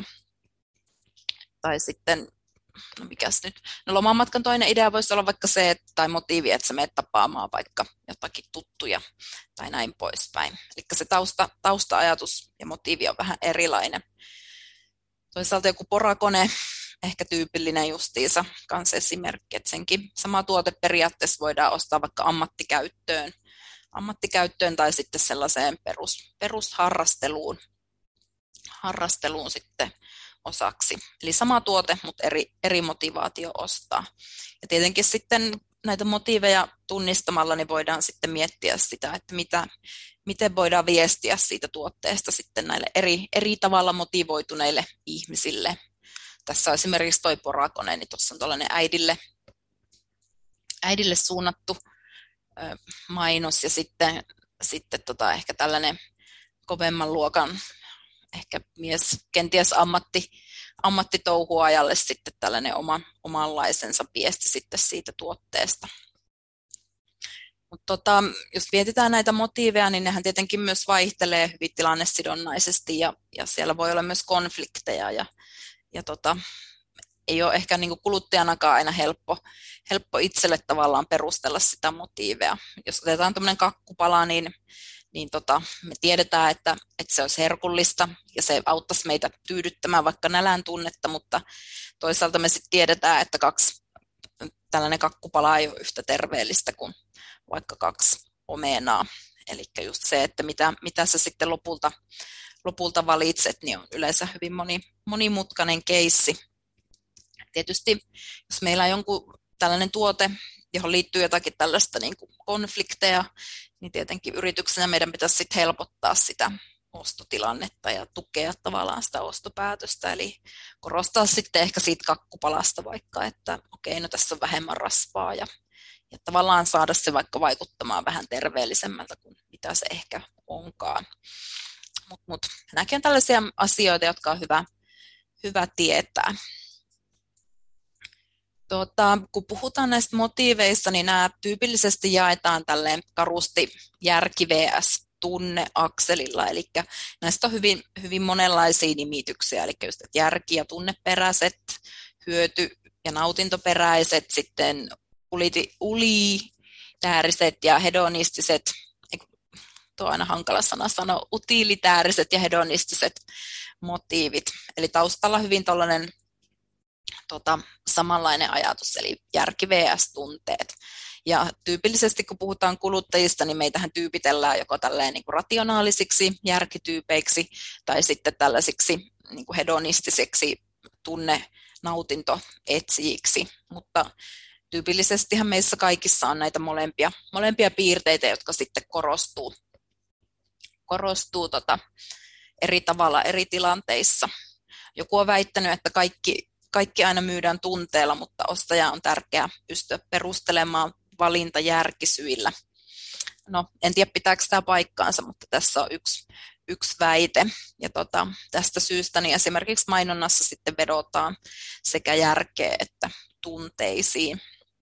Tai sitten, no mikäs nyt, no lomamatkan toinen idea voisi olla vaikka se, että, tai motiivi, että sä menet tapaamaan vaikka jotakin tuttuja tai näin poispäin. Eli se tausta, tausta-ajatus ja motiivi on vähän erilainen. Toisaalta joku porakone, ehkä tyypillinen justiinsa, kanssa esimerkki, että senkin sama tuote periaatteessa voidaan ostaa vaikka ammattikäyttöön, ammattikäyttöön tai sitten sellaiseen perus, perusharrasteluun harrasteluun sitten osaksi. Eli sama tuote, mutta eri, eri motivaatio ostaa. Ja tietenkin sitten näitä motiiveja tunnistamalla niin voidaan sitten miettiä sitä, että mitä, miten voidaan viestiä siitä tuotteesta sitten näille eri, eri tavalla motivoituneille ihmisille. Tässä on esimerkiksi toi porakone, niin tuossa on tuollainen äidille, äidille suunnattu ö, mainos ja sitten, sitten tota, ehkä tällainen kovemman luokan ehkä mies, kenties ammatti, ammattitouhuajalle sitten tällainen oma, omanlaisensa viesti sitten siitä tuotteesta. Mut tota, jos mietitään näitä motiiveja, niin nehän tietenkin myös vaihtelee hyvin tilannesidonnaisesti ja, ja siellä voi olla myös konflikteja ja, ja tota, ei ole ehkä niin kuin kuluttajanakaan aina helppo, helppo itselle tavallaan perustella sitä motiivea. Jos otetaan tämmöinen kakkupala, niin niin tota, me tiedetään, että, että se olisi herkullista ja se auttaisi meitä tyydyttämään vaikka nälän tunnetta, mutta toisaalta me sitten tiedetään, että kaksi, tällainen kakkupala ei ole yhtä terveellistä kuin vaikka kaksi omenaa. Eli just se, että mitä, mitä sä sitten lopulta, lopulta valitset, niin on yleensä hyvin moni, monimutkainen keissi. Tietysti jos meillä on jonkun tällainen tuote, johon liittyy jotakin tällaista niin kuin konflikteja, niin tietenkin yrityksenä meidän pitäisi sit helpottaa sitä ostotilannetta ja tukea tavallaan sitä ostopäätöstä, eli korostaa sitten ehkä siitä kakkupalasta vaikka, että okei, no tässä on vähemmän rasvaa ja, ja tavallaan saada se vaikka vaikuttamaan vähän terveellisemmältä kuin mitä se ehkä onkaan. Mutta mut, nämäkin on tällaisia asioita, jotka on hyvä, hyvä tietää. Tuota, kun puhutaan näistä motiiveista, niin nämä tyypillisesti jaetaan tälleen karusti järki vs. tunneakselilla, eli näistä on hyvin, hyvin monenlaisia nimityksiä, eli just että järki- ja tunneperäiset, hyöty- ja nautintoperäiset, sitten uliti, ulitääriset ja hedonistiset, tuo on aina hankala sana sanoa, utilitääriset ja hedonistiset motiivit, eli taustalla hyvin tällainen tota, samanlainen ajatus, eli järki vs. tunteet. Ja tyypillisesti, kun puhutaan kuluttajista, niin meitähän tyypitellään joko tälleen niin kuin rationaalisiksi järkityypeiksi tai sitten tällaisiksi niin kuin hedonistisiksi tunne-nautintoetsijiksi. Mutta tyypillisestihän meissä kaikissa on näitä molempia, molempia piirteitä, jotka sitten korostuu, korostuu tota eri tavalla eri tilanteissa. Joku on väittänyt, että kaikki, kaikki aina myydään tunteella, mutta ostaja on tärkeää pystyä perustelemaan valinta järkisyillä. No, en tiedä pitääkö tämä paikkaansa, mutta tässä on yksi, yksi väite. Ja tota, tästä syystä niin esimerkiksi mainonnassa sitten vedotaan sekä järkeä että tunteisiin.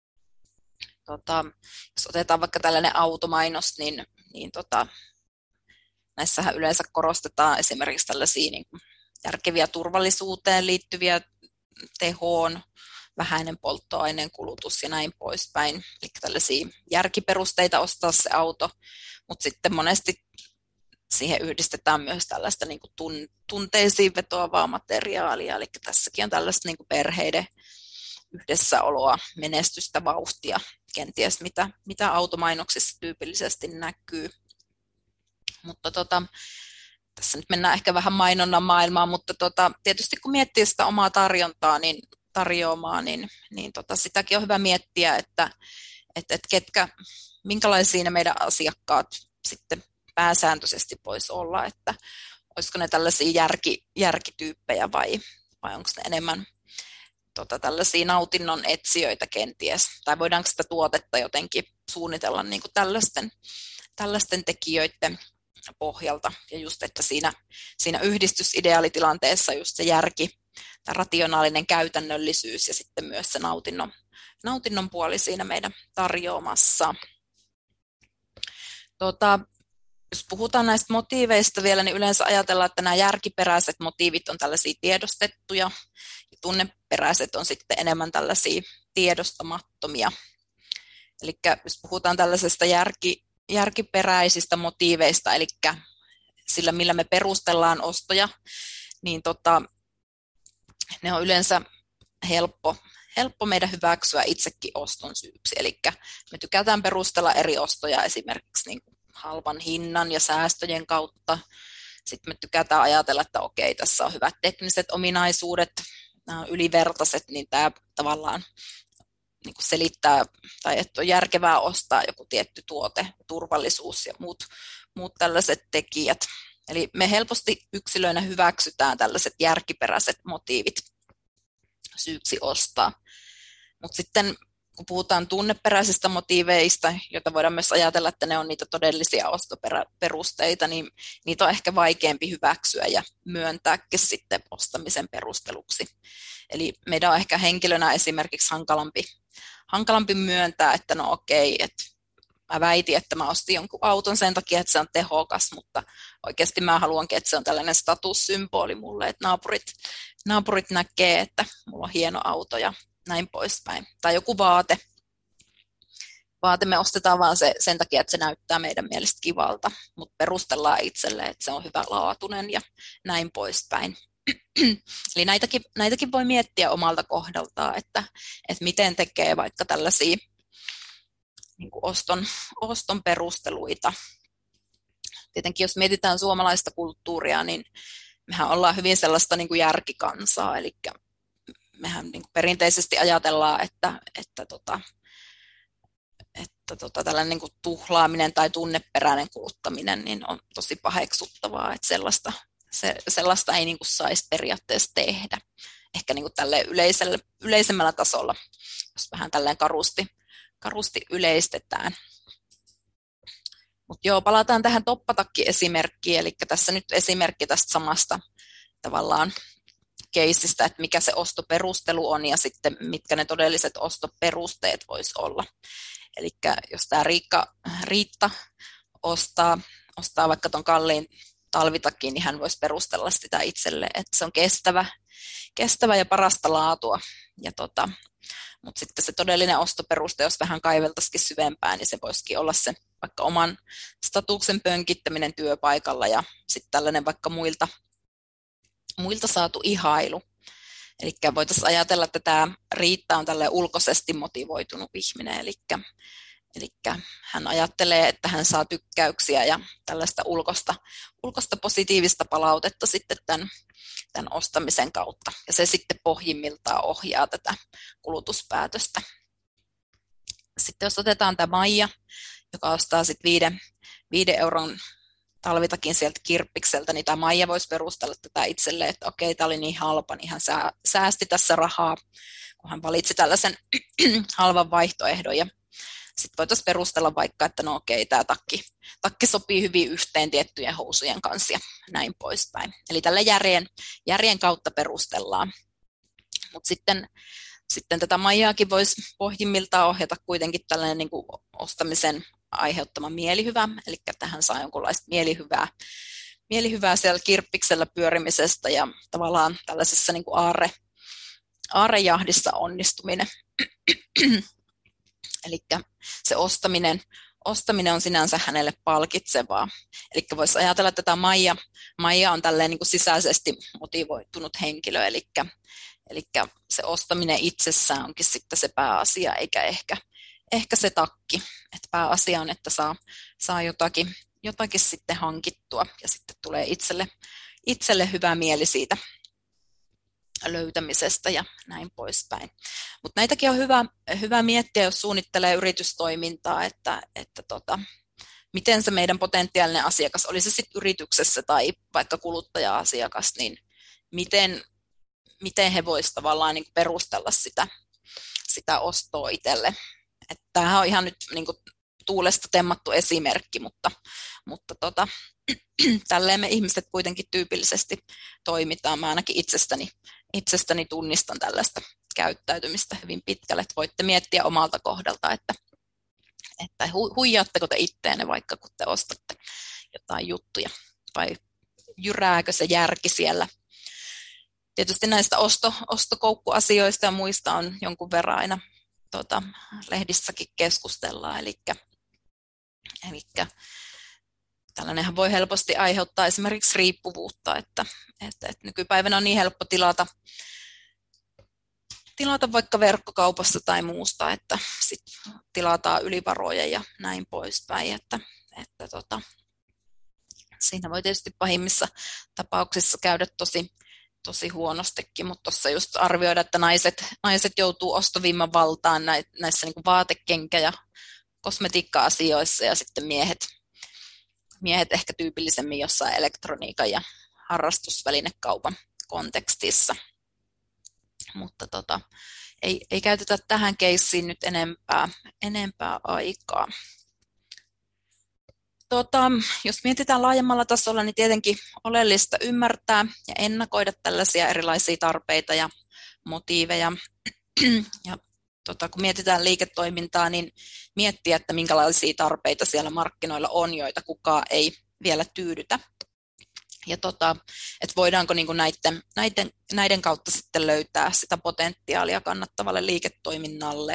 Tota, jos otetaan vaikka tällainen automainos, niin, niin tota, näissähän yleensä korostetaan esimerkiksi tällaisia niin kuin järkeviä turvallisuuteen liittyviä tehoon, vähäinen polttoaineen kulutus ja näin poispäin. Eli tällaisia järkiperusteita ostaa se auto, mutta sitten monesti siihen yhdistetään myös tällaista niin kuin tunteisiin vetoavaa materiaalia, eli tässäkin on tällaista niin kuin perheiden yhdessäoloa, menestystä, vauhtia, kenties mitä, mitä automainoksissa tyypillisesti näkyy. Mutta tota, tässä nyt mennään ehkä vähän mainonnan maailmaan, mutta tota, tietysti kun miettii sitä omaa tarjontaa, niin tarjoamaa, niin, niin tota, sitäkin on hyvä miettiä, että et, et ketkä, minkälaisia ne meidän asiakkaat sitten pääsääntöisesti voisi olla, että olisiko ne tällaisia järki, järkityyppejä vai, vai onko ne enemmän tota, tällaisia nautinnon etsijöitä kenties, tai voidaanko sitä tuotetta jotenkin suunnitella niin kuin tällaisten, tällaisten tekijöiden pohjalta, ja just, että siinä, siinä yhdistysideaalitilanteessa just se järki, tämä rationaalinen käytännöllisyys ja sitten myös se nautinnon, nautinnon puoli siinä meidän tarjoamassa. Tota, jos puhutaan näistä motiiveista vielä, niin yleensä ajatellaan, että nämä järkiperäiset motiivit on tällaisia tiedostettuja, ja tunneperäiset on sitten enemmän tällaisia tiedostamattomia. Eli jos puhutaan tällaisesta järki, järkiperäisistä motiiveista, eli sillä millä me perustellaan ostoja, niin tota, ne on yleensä helppo, helppo meidän hyväksyä itsekin oston syyksi. Eli me tykätään perustella eri ostoja esimerkiksi niin kuin halvan hinnan ja säästöjen kautta. Sitten me tykätään ajatella, että okei, tässä on hyvät tekniset ominaisuudet, nämä on ylivertaiset, niin tämä tavallaan niin kuin selittää, tai että on järkevää ostaa joku tietty tuote, turvallisuus ja muut, muut tällaiset tekijät. Eli me helposti yksilöinä hyväksytään tällaiset järkiperäiset motiivit syyksi ostaa. Mutta sitten kun puhutaan tunneperäisistä motiiveista, joita voidaan myös ajatella, että ne on niitä todellisia ostoperusteita, niin niitä on ehkä vaikeampi hyväksyä ja myöntääkin sitten ostamisen perusteluksi. Eli meidän on ehkä henkilönä esimerkiksi hankalampi, hankalampi myöntää, että no okei, että mä väitin, että mä ostin jonkun auton sen takia, että se on tehokas, mutta oikeasti mä haluankin, että se on tällainen statussymboli mulle, että naapurit, naapurit näkee, että mulla on hieno auto ja näin poispäin. Tai joku vaate. Vaate me ostetaan vaan se, sen takia, että se näyttää meidän mielestä kivalta, mutta perustellaan itselle, että se on hyvälaatuinen ja näin poispäin. Eli näitäkin, näitäkin voi miettiä omalta kohdaltaan, että, että miten tekee vaikka tällaisia niin kuin oston, oston perusteluita. Tietenkin jos mietitään suomalaista kulttuuria, niin mehän ollaan hyvin sellaista niin kuin järkikansaa, eli mehän niin kuin perinteisesti ajatellaan, että, että, tota, että tota, tällainen niin kuin tuhlaaminen tai tunneperäinen kuluttaminen niin on tosi paheksuttavaa, että sellaista, se, sellaista ei niin kuin saisi periaatteessa tehdä. Ehkä niin kuin tälleen yleisellä, yleisemmällä tasolla, jos vähän tälleen karusti, karusti yleistetään. Mutta joo, palataan tähän toppatakki-esimerkkiin, eli tässä nyt esimerkki tästä samasta tavallaan keisistä, että mikä se ostoperustelu on ja sitten mitkä ne todelliset ostoperusteet voisi olla. Eli jos tämä Riikka, Riitta ostaa, ostaa vaikka ton kalliin talvitakin, niin hän voisi perustella sitä itselle, että se on kestävä, kestävä ja parasta laatua. Ja tota, mutta sitten se todellinen ostoperuste, jos vähän kaiveltaisikin syvempään, niin se voisikin olla se vaikka oman statuksen pönkittäminen työpaikalla ja sitten tällainen vaikka muilta, muilta saatu ihailu. Eli voitaisiin ajatella, että tämä Riitta on tälle ulkoisesti motivoitunut ihminen, eli, eli hän ajattelee, että hän saa tykkäyksiä ja tällaista ulkosta, ulkosta positiivista palautetta sitten tämän, tämän ostamisen kautta. Ja se sitten pohjimmiltaan ohjaa tätä kulutuspäätöstä. Sitten jos otetaan tämä Maija, joka ostaa sitten viiden, viiden euron talvitakin sieltä kirppikseltä, niin tämä Maija voisi perustella tätä itselleen, että okei, tämä oli niin halpa, niin hän säästi tässä rahaa, kun hän valitsi tällaisen halvan vaihtoehdon. Ja sitten voitaisiin perustella vaikka, että no okei, tämä takki, takki sopii hyvin yhteen tiettyjen housujen kanssa ja näin poispäin. Eli tällä järjen, järjen kautta perustellaan. Mutta sitten, sitten tätä Maijaakin voisi pohjimmiltaan ohjata kuitenkin tällainen niin kuin ostamisen aiheuttama mielihyvä, eli tähän saa jonkunlaista mielihyvää, mielihyvää siellä kirppiksellä pyörimisestä ja tavallaan tällaisessa niin kuin aarre, aarrejahdissa onnistuminen. Eli se ostaminen, ostaminen on sinänsä hänelle palkitsevaa. Eli voisi ajatella, että tämä Maija, Maija on tälleen niin kuin sisäisesti motivoitunut henkilö, eli, eli se ostaminen itsessään onkin sitten se pääasia, eikä ehkä Ehkä se takki, että pääasia on, että saa, saa jotakin, jotakin sitten hankittua ja sitten tulee itselle, itselle hyvä mieli siitä löytämisestä ja näin poispäin. Mutta näitäkin on hyvä, hyvä miettiä, jos suunnittelee yritystoimintaa, että, että tota, miten se meidän potentiaalinen asiakas, oli se sitten yrityksessä tai vaikka kuluttaja-asiakas, niin miten, miten he voisivat tavallaan niin perustella sitä, sitä ostoa itselle. Tämähän on ihan nyt niin kuin tuulesta temmattu esimerkki, mutta, mutta tota, tälleen me ihmiset kuitenkin tyypillisesti toimitaan. Mä ainakin itsestäni, itsestäni tunnistan tällaista käyttäytymistä hyvin pitkälle. Että voitte miettiä omalta kohdalta, että, että hu, huijaatteko te itteenne vaikka kun te ostatte jotain juttuja vai jyrääkö se järki siellä. Tietysti näistä osto, ostokoukkuasioista ja muista on jonkun verran aina Tuota, lehdissäkin keskustellaan, eli, eli tällainenhan voi helposti aiheuttaa esimerkiksi riippuvuutta, että, että, että nykypäivänä on niin helppo tilata, tilata vaikka verkkokaupassa tai muusta, että sit tilataan ylivaroja ja näin poispäin, että, että tota, siinä voi tietysti pahimmissa tapauksissa käydä tosi tosi huonostikin, mutta tuossa just arvioida, että naiset, naiset joutuu ostovimman valtaan näissä niin kuin vaatekenkä- ja kosmetiikka-asioissa ja sitten miehet, miehet ehkä tyypillisemmin jossain elektroniikan ja harrastusvälinekaupan kontekstissa. Mutta tota, ei, ei käytetä tähän keissiin nyt enempää, enempää aikaa. Tota, jos mietitään laajemmalla tasolla, niin tietenkin oleellista ymmärtää ja ennakoida tällaisia erilaisia tarpeita ja motiiveja. Ja tota, kun mietitään liiketoimintaa, niin miettiä, että minkälaisia tarpeita siellä markkinoilla on, joita kukaan ei vielä tyydytä. Ja tota, että voidaanko niin kuin näiden, näiden, näiden kautta sitten löytää sitä potentiaalia kannattavalle liiketoiminnalle.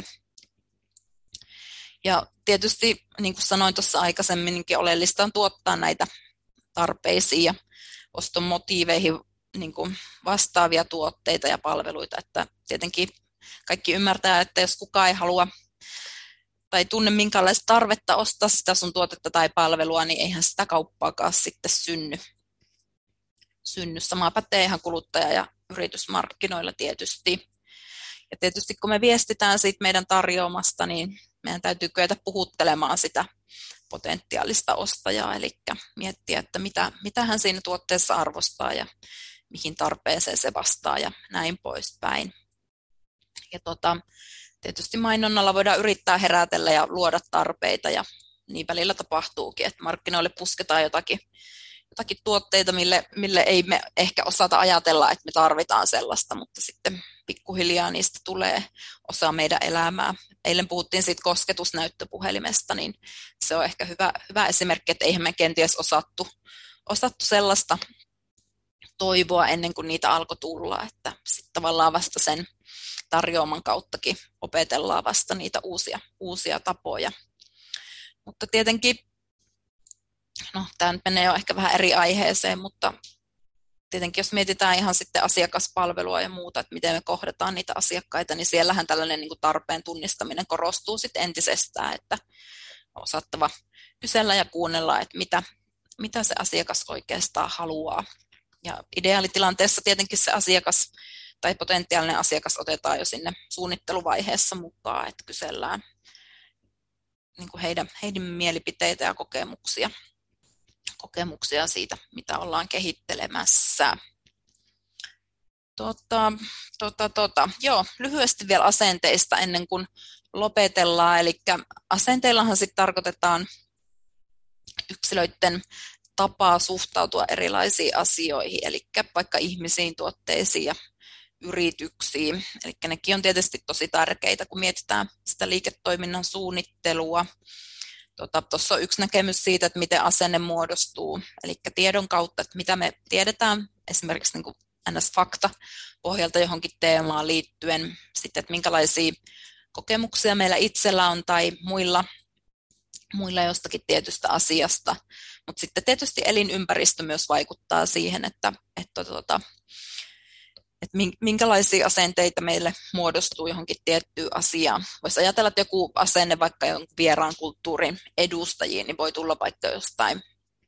Ja tietysti, niin kuin sanoin tuossa aikaisemminkin, oleellista on tuottaa näitä tarpeisiin ja oston motiiveihin niin kuin vastaavia tuotteita ja palveluita. Että tietenkin kaikki ymmärtää, että jos kukaan ei halua tai tunne minkäänlaista tarvetta ostaa sitä sun tuotetta tai palvelua, niin eihän sitä kauppaakaan sitten synny. synny. Sama pätee ihan kuluttaja- ja yritysmarkkinoilla tietysti. Ja tietysti kun me viestitään siitä meidän tarjoamasta, niin meidän täytyy kyetä puhuttelemaan sitä potentiaalista ostajaa, eli miettiä, että mitä, mitä hän siinä tuotteessa arvostaa ja mihin tarpeeseen se vastaa ja näin poispäin. Ja tota, tietysti mainonnalla voidaan yrittää herätellä ja luoda tarpeita ja niin välillä tapahtuukin, että markkinoille pusketaan jotakin, jotakin tuotteita, mille, mille ei me ehkä osata ajatella, että me tarvitaan sellaista, mutta sitten pikkuhiljaa niistä tulee osa meidän elämää. Eilen puhuttiin siitä kosketusnäyttöpuhelimesta, niin se on ehkä hyvä, hyvä esimerkki, että eihän me kenties osattu, osattu sellaista toivoa ennen kuin niitä alkoi tulla, että sitten tavallaan vasta sen tarjoaman kauttakin opetellaan vasta niitä uusia, uusia tapoja. Mutta tietenkin, no tämä nyt menee jo ehkä vähän eri aiheeseen, mutta tietenkin jos mietitään ihan sitten asiakaspalvelua ja muuta, että miten me kohdataan niitä asiakkaita, niin siellähän tällainen niin kuin tarpeen tunnistaminen korostuu sitten entisestään, että on osattava kysellä ja kuunnella, että mitä, mitä se asiakas oikeastaan haluaa. Ja ideaalitilanteessa tietenkin se asiakas tai potentiaalinen asiakas otetaan jo sinne suunnitteluvaiheessa mukaan, että kysellään niin kuin heidän, heidän mielipiteitä ja kokemuksia, kokemuksia siitä, mitä ollaan kehittelemässä. Tota, tota, tota. Joo, lyhyesti vielä asenteista ennen kuin lopetellaan. Eli asenteillahan sitten tarkoitetaan yksilöiden tapaa suhtautua erilaisiin asioihin, eli vaikka ihmisiin, tuotteisiin ja yrityksiin. Eli nekin on tietysti tosi tärkeitä, kun mietitään sitä liiketoiminnan suunnittelua. Tuossa tota, on yksi näkemys siitä, että miten asenne muodostuu, eli tiedon kautta, että mitä me tiedetään, esimerkiksi niin kuin N S-fakta pohjalta johonkin teemaan liittyen, sitten, että minkälaisia kokemuksia meillä itsellä on tai muilla, muilla jostakin tietystä asiasta, mutta sitten tietysti elinympäristö myös vaikuttaa siihen, että, että, että, että minkälaisia asenteita meille muodostuu johonkin tiettyyn asiaan. Voisi ajatella, että joku asenne vaikka jonkun vieraan kulttuurin edustajiin, niin voi tulla vaikka jostain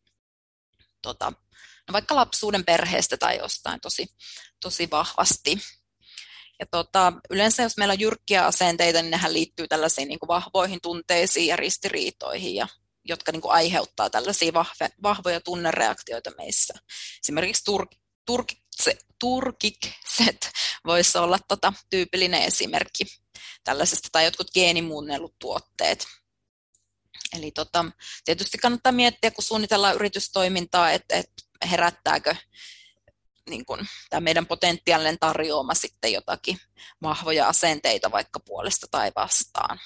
tota, no vaikka lapsuuden perheestä tai jostain tosi, tosi vahvasti. Ja tota, yleensä jos meillä on jyrkkiä asenteita, niin nehän liittyy tällaisiin niin kuin vahvoihin tunteisiin ja ristiriitoihin, ja, jotka niin kuin aiheuttaa tällaisia vahve, vahvoja tunnereaktioita meissä. Esimerkiksi tur, turkikse, turkikset voisi olla tota, tyypillinen esimerkki tällaisesta, tai jotkut geenimuunnellut tuotteet. Eli tota, tietysti kannattaa miettiä, kun suunnitellaan yritystoimintaa, että, että herättääkö niin kuin, tämä meidän potentiaalinen tarjoama sitten jotakin vahvoja asenteita vaikka puolesta tai vastaan.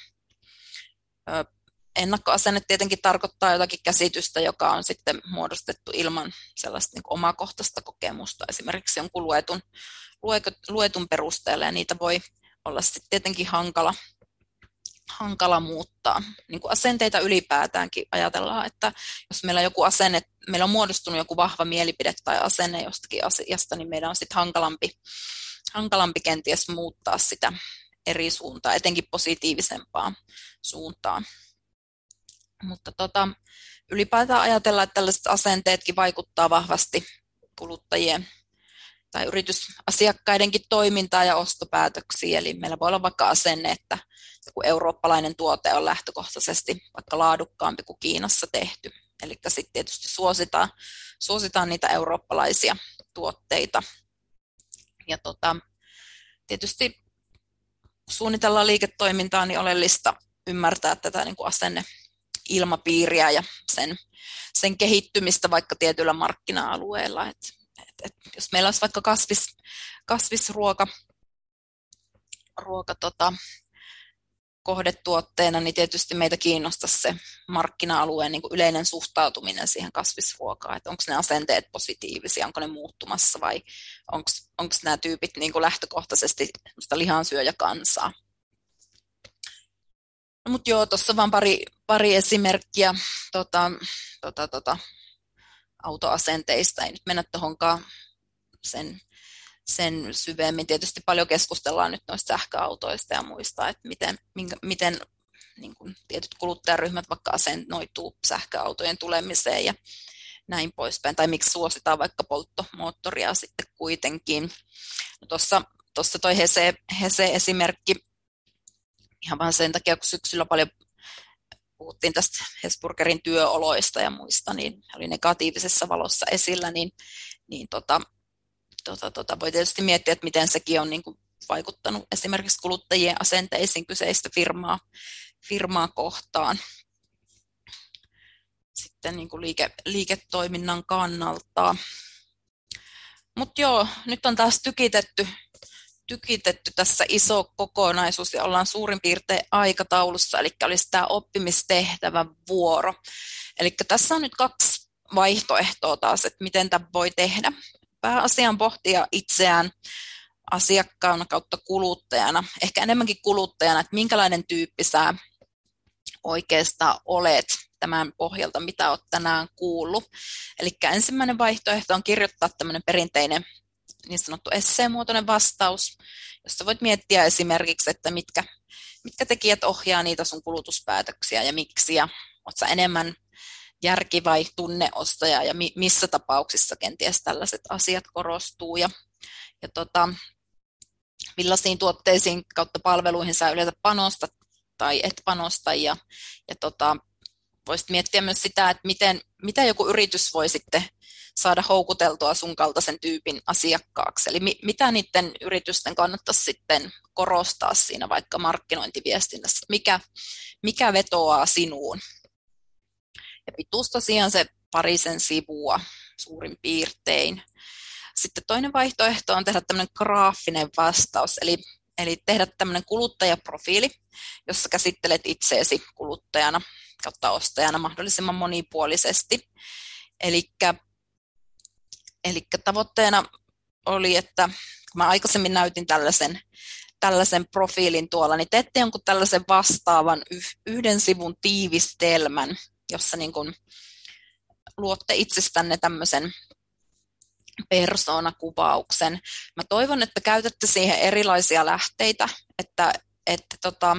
Ö, ennakkoasenne tietenkin tarkoittaa jotakin käsitystä, joka on sitten muodostettu ilman sellaista niin kuin omakohtaista kokemusta, esimerkiksi jonkun luetun, luetun perusteella, ja niitä voi olla sitten tietenkin hankala, hankala muuttaa. Niin kuin asenteita ylipäätäänkin ajatellaan, että jos meillä on joku asenne, meillä on muodostunut joku vahva mielipide tai asenne jostakin asiasta, niin meidän on sitten hankalampi, hankalampi kenties muuttaa sitä eri suuntaan, etenkin positiivisempaan suuntaan. Mutta tota, ylipäätään ajatellaan, että tällaiset asenteetkin vaikuttaa vahvasti kuluttajien tai yritysasiakkaidenkin toimintaan ja ostopäätöksiin. Eli meillä voi olla vaikka asenne, että joku eurooppalainen tuote on lähtökohtaisesti vaikka laadukkaampi kuin Kiinassa tehty. Eli sitten tietysti suositaan, suositaan niitä eurooppalaisia tuotteita. Ja tota, tietysti kun suunnitellaan liiketoimintaa, niin oleellista ymmärtää tätä niin kuin asenneilmapiiriä ja sen, sen kehittymistä vaikka tietyllä markkina-alueella. Et, et, et, jos meillä olisi vaikka kasvis, kasvisruoka ruoka, tota, kohdetuotteena, niin tietysti meitä kiinnostaisi se markkina-alueen niin kuin yleinen suhtautuminen siihen kasvisruokaan, että onko ne asenteet positiivisia, onko ne muuttumassa vai onko nämä tyypit niin kuin lähtökohtaisesti lihansyöjäkansaa. No, mutta joo, tuossa vaan pari, pari esimerkkiä tota, tota, tota, autoasenteista, ei nyt mennä tuohonkaan sen sen syvemmin. Tietysti paljon keskustellaan nyt noista sähköautoista ja muista, että miten, minkä, miten niin kuin tietyt kuluttajaryhmät vaikka asennoituu sähköautojen tulemiseen ja näin poispäin, tai miksi suositaan vaikka polttomoottoria sitten kuitenkin. No tuossa, tuossa toi Hese, Hese-esimerkki, ihan vaan sen takia, kun syksyllä paljon puhuttiin tästä Hesburgerin työoloista ja muista, niin oli negatiivisessa valossa esillä, niin, niin tota, Tota, tota, voi tietysti miettiä, että miten sekin on niin kuin vaikuttanut esimerkiksi kuluttajien asenteisiin kyseistä firmaa, firmaa kohtaan. sitten niin kuin liike, liiketoiminnan kannalta. Mutta joo, nyt on taas tykitetty, tykitetty tässä iso kokonaisuus ja ollaan suurin piirtein aikataulussa, eli olisi tämä oppimistehtävän vuoro. Eli tässä on nyt kaksi vaihtoehtoa taas, että miten tämä voi tehdä. Pääasiaan pohtia itseään asiakkaana kautta kuluttajana, ehkä enemmänkin kuluttajana, että minkälainen tyyppi sä oikeastaan olet tämän pohjalta, mitä olet tänään kuullut. Eli ensimmäinen vaihtoehto on kirjoittaa tämmöinen perinteinen niin sanottu esseemuotoinen vastaus, josta voit miettiä esimerkiksi, että mitkä, mitkä tekijät ohjaa niitä sun kulutuspäätöksiä ja miksi, ja oot sä enemmän järki- vai tunneostaja, ja mi- missä tapauksissa kenties tällaiset asiat korostuu, ja, ja tota, millaisiin tuotteisiin kautta palveluihin sä yleensä panostat tai et panosta, ja, ja tota, voisit miettiä myös sitä, että miten, mitä joku yritys voi sitten saada houkuteltua sun kaltaisen tyypin asiakkaaksi. Eli mi, mitä niiden yritysten kannattaisi sitten korostaa siinä vaikka markkinointiviestinnässä, mikä, mikä vetoaa sinuun. Ja pituus tosiaan se parisen sivua suurin piirtein. Sitten toinen vaihtoehto on tehdä tämmöinen graafinen vastaus, eli, eli tehdä tämmöinen kuluttajaprofiili, jossa käsittelet itseesi kuluttajana kautta ostajana mahdollisimman monipuolisesti. Elikkä, elikkä tavoitteena oli, että kun mä aikaisemmin näytin tällaisen, tällaisen profiilin tuolla, niin teette jonkun tällaisen vastaavan yhden sivun tiivistelmän, jossa niin kun luotte itsestänne tämmöisen persoonakuvauksen. Mä toivon, että käytätte siihen erilaisia lähteitä, että, että tota,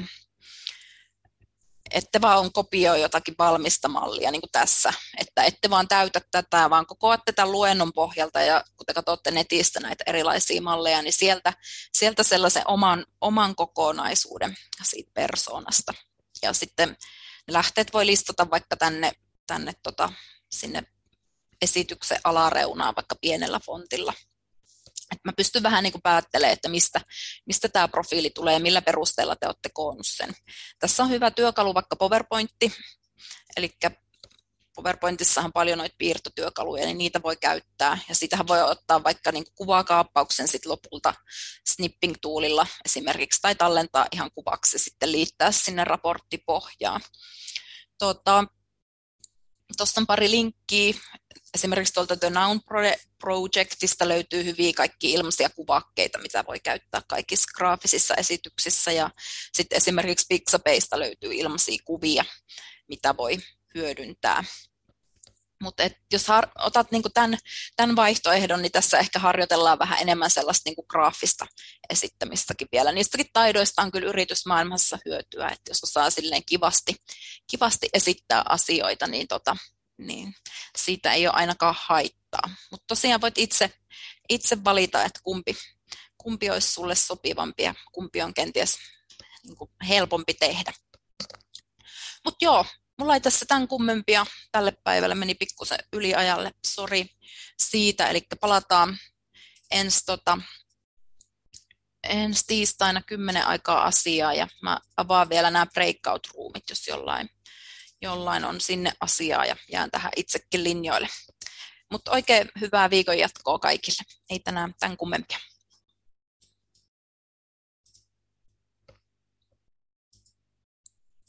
ette vaan kopioi jotakin valmista mallia, niin kuin tässä, että ette vaan täytä tätä, vaan kokoatte tämän luennon pohjalta, ja kun te katsotte netistä näitä erilaisia malleja, niin sieltä, sieltä sellaisen oman, oman kokonaisuuden siitä persoonasta. Ja sitten ne lähteet voi listata vaikka tänne, tänne tota, sinne esityksen alareunaan vaikka pienellä fontilla. Et mä pystyn vähän niin kuin päättelemään, että mistä, mistä tämä profiili tulee ja millä perusteella te olette koonnut sen. Tässä on hyvä työkalu vaikka PowerPointti, eli PowerPointissahan on paljon noita piirtotyökaluja, niin niitä voi käyttää. Ja siitähän voi ottaa vaikka niin kuin kuvakaappauksen sit lopulta snipping-tuulilla esimerkiksi, tai tallentaa ihan kuvaksi ja sitten liittää sinne raporttipohjaan. Tuota, Tuossa on pari linkkiä. Esimerkiksi tuolta The Noun Projectista löytyy hyviä kaikki ilmaisia kuvakkeita, mitä voi käyttää kaikissa graafisissa esityksissä. Ja sitten esimerkiksi Pixabaysta löytyy ilmaisia kuvia, mitä voi hyödyntää. Mutta jos har- otat niinku tämän, tämän vaihtoehdon, niin tässä ehkä harjoitellaan vähän enemmän sellaista niinku graafista esittämistäkin vielä. Niistäkin taidoista on kyllä yritysmaailmassa hyötyä, että jos osaa silleen kivasti, kivasti esittää asioita, niin, tota, niin siitä ei ole ainakaan haittaa. Mutta tosiaan voit itse, itse valita, että kumpi, kumpi olisi sulle sopivampi ja kumpi on kenties niinku helpompi tehdä. Mutta joo. Mulla ei tässä tämän kummempia tälle päivälle, meni pikkusen yliajalle, sori siitä, eli palataan ensi, tota, ensi tiistaina kymmenen aikaa asiaa, ja mä avaan vielä nämä breakout-roomit, jos jollain, jollain on sinne asiaa, ja jään tähän itsekin linjoille. Mutta oikein hyvää viikon jatkoa kaikille, ei tänään tämän kummempia.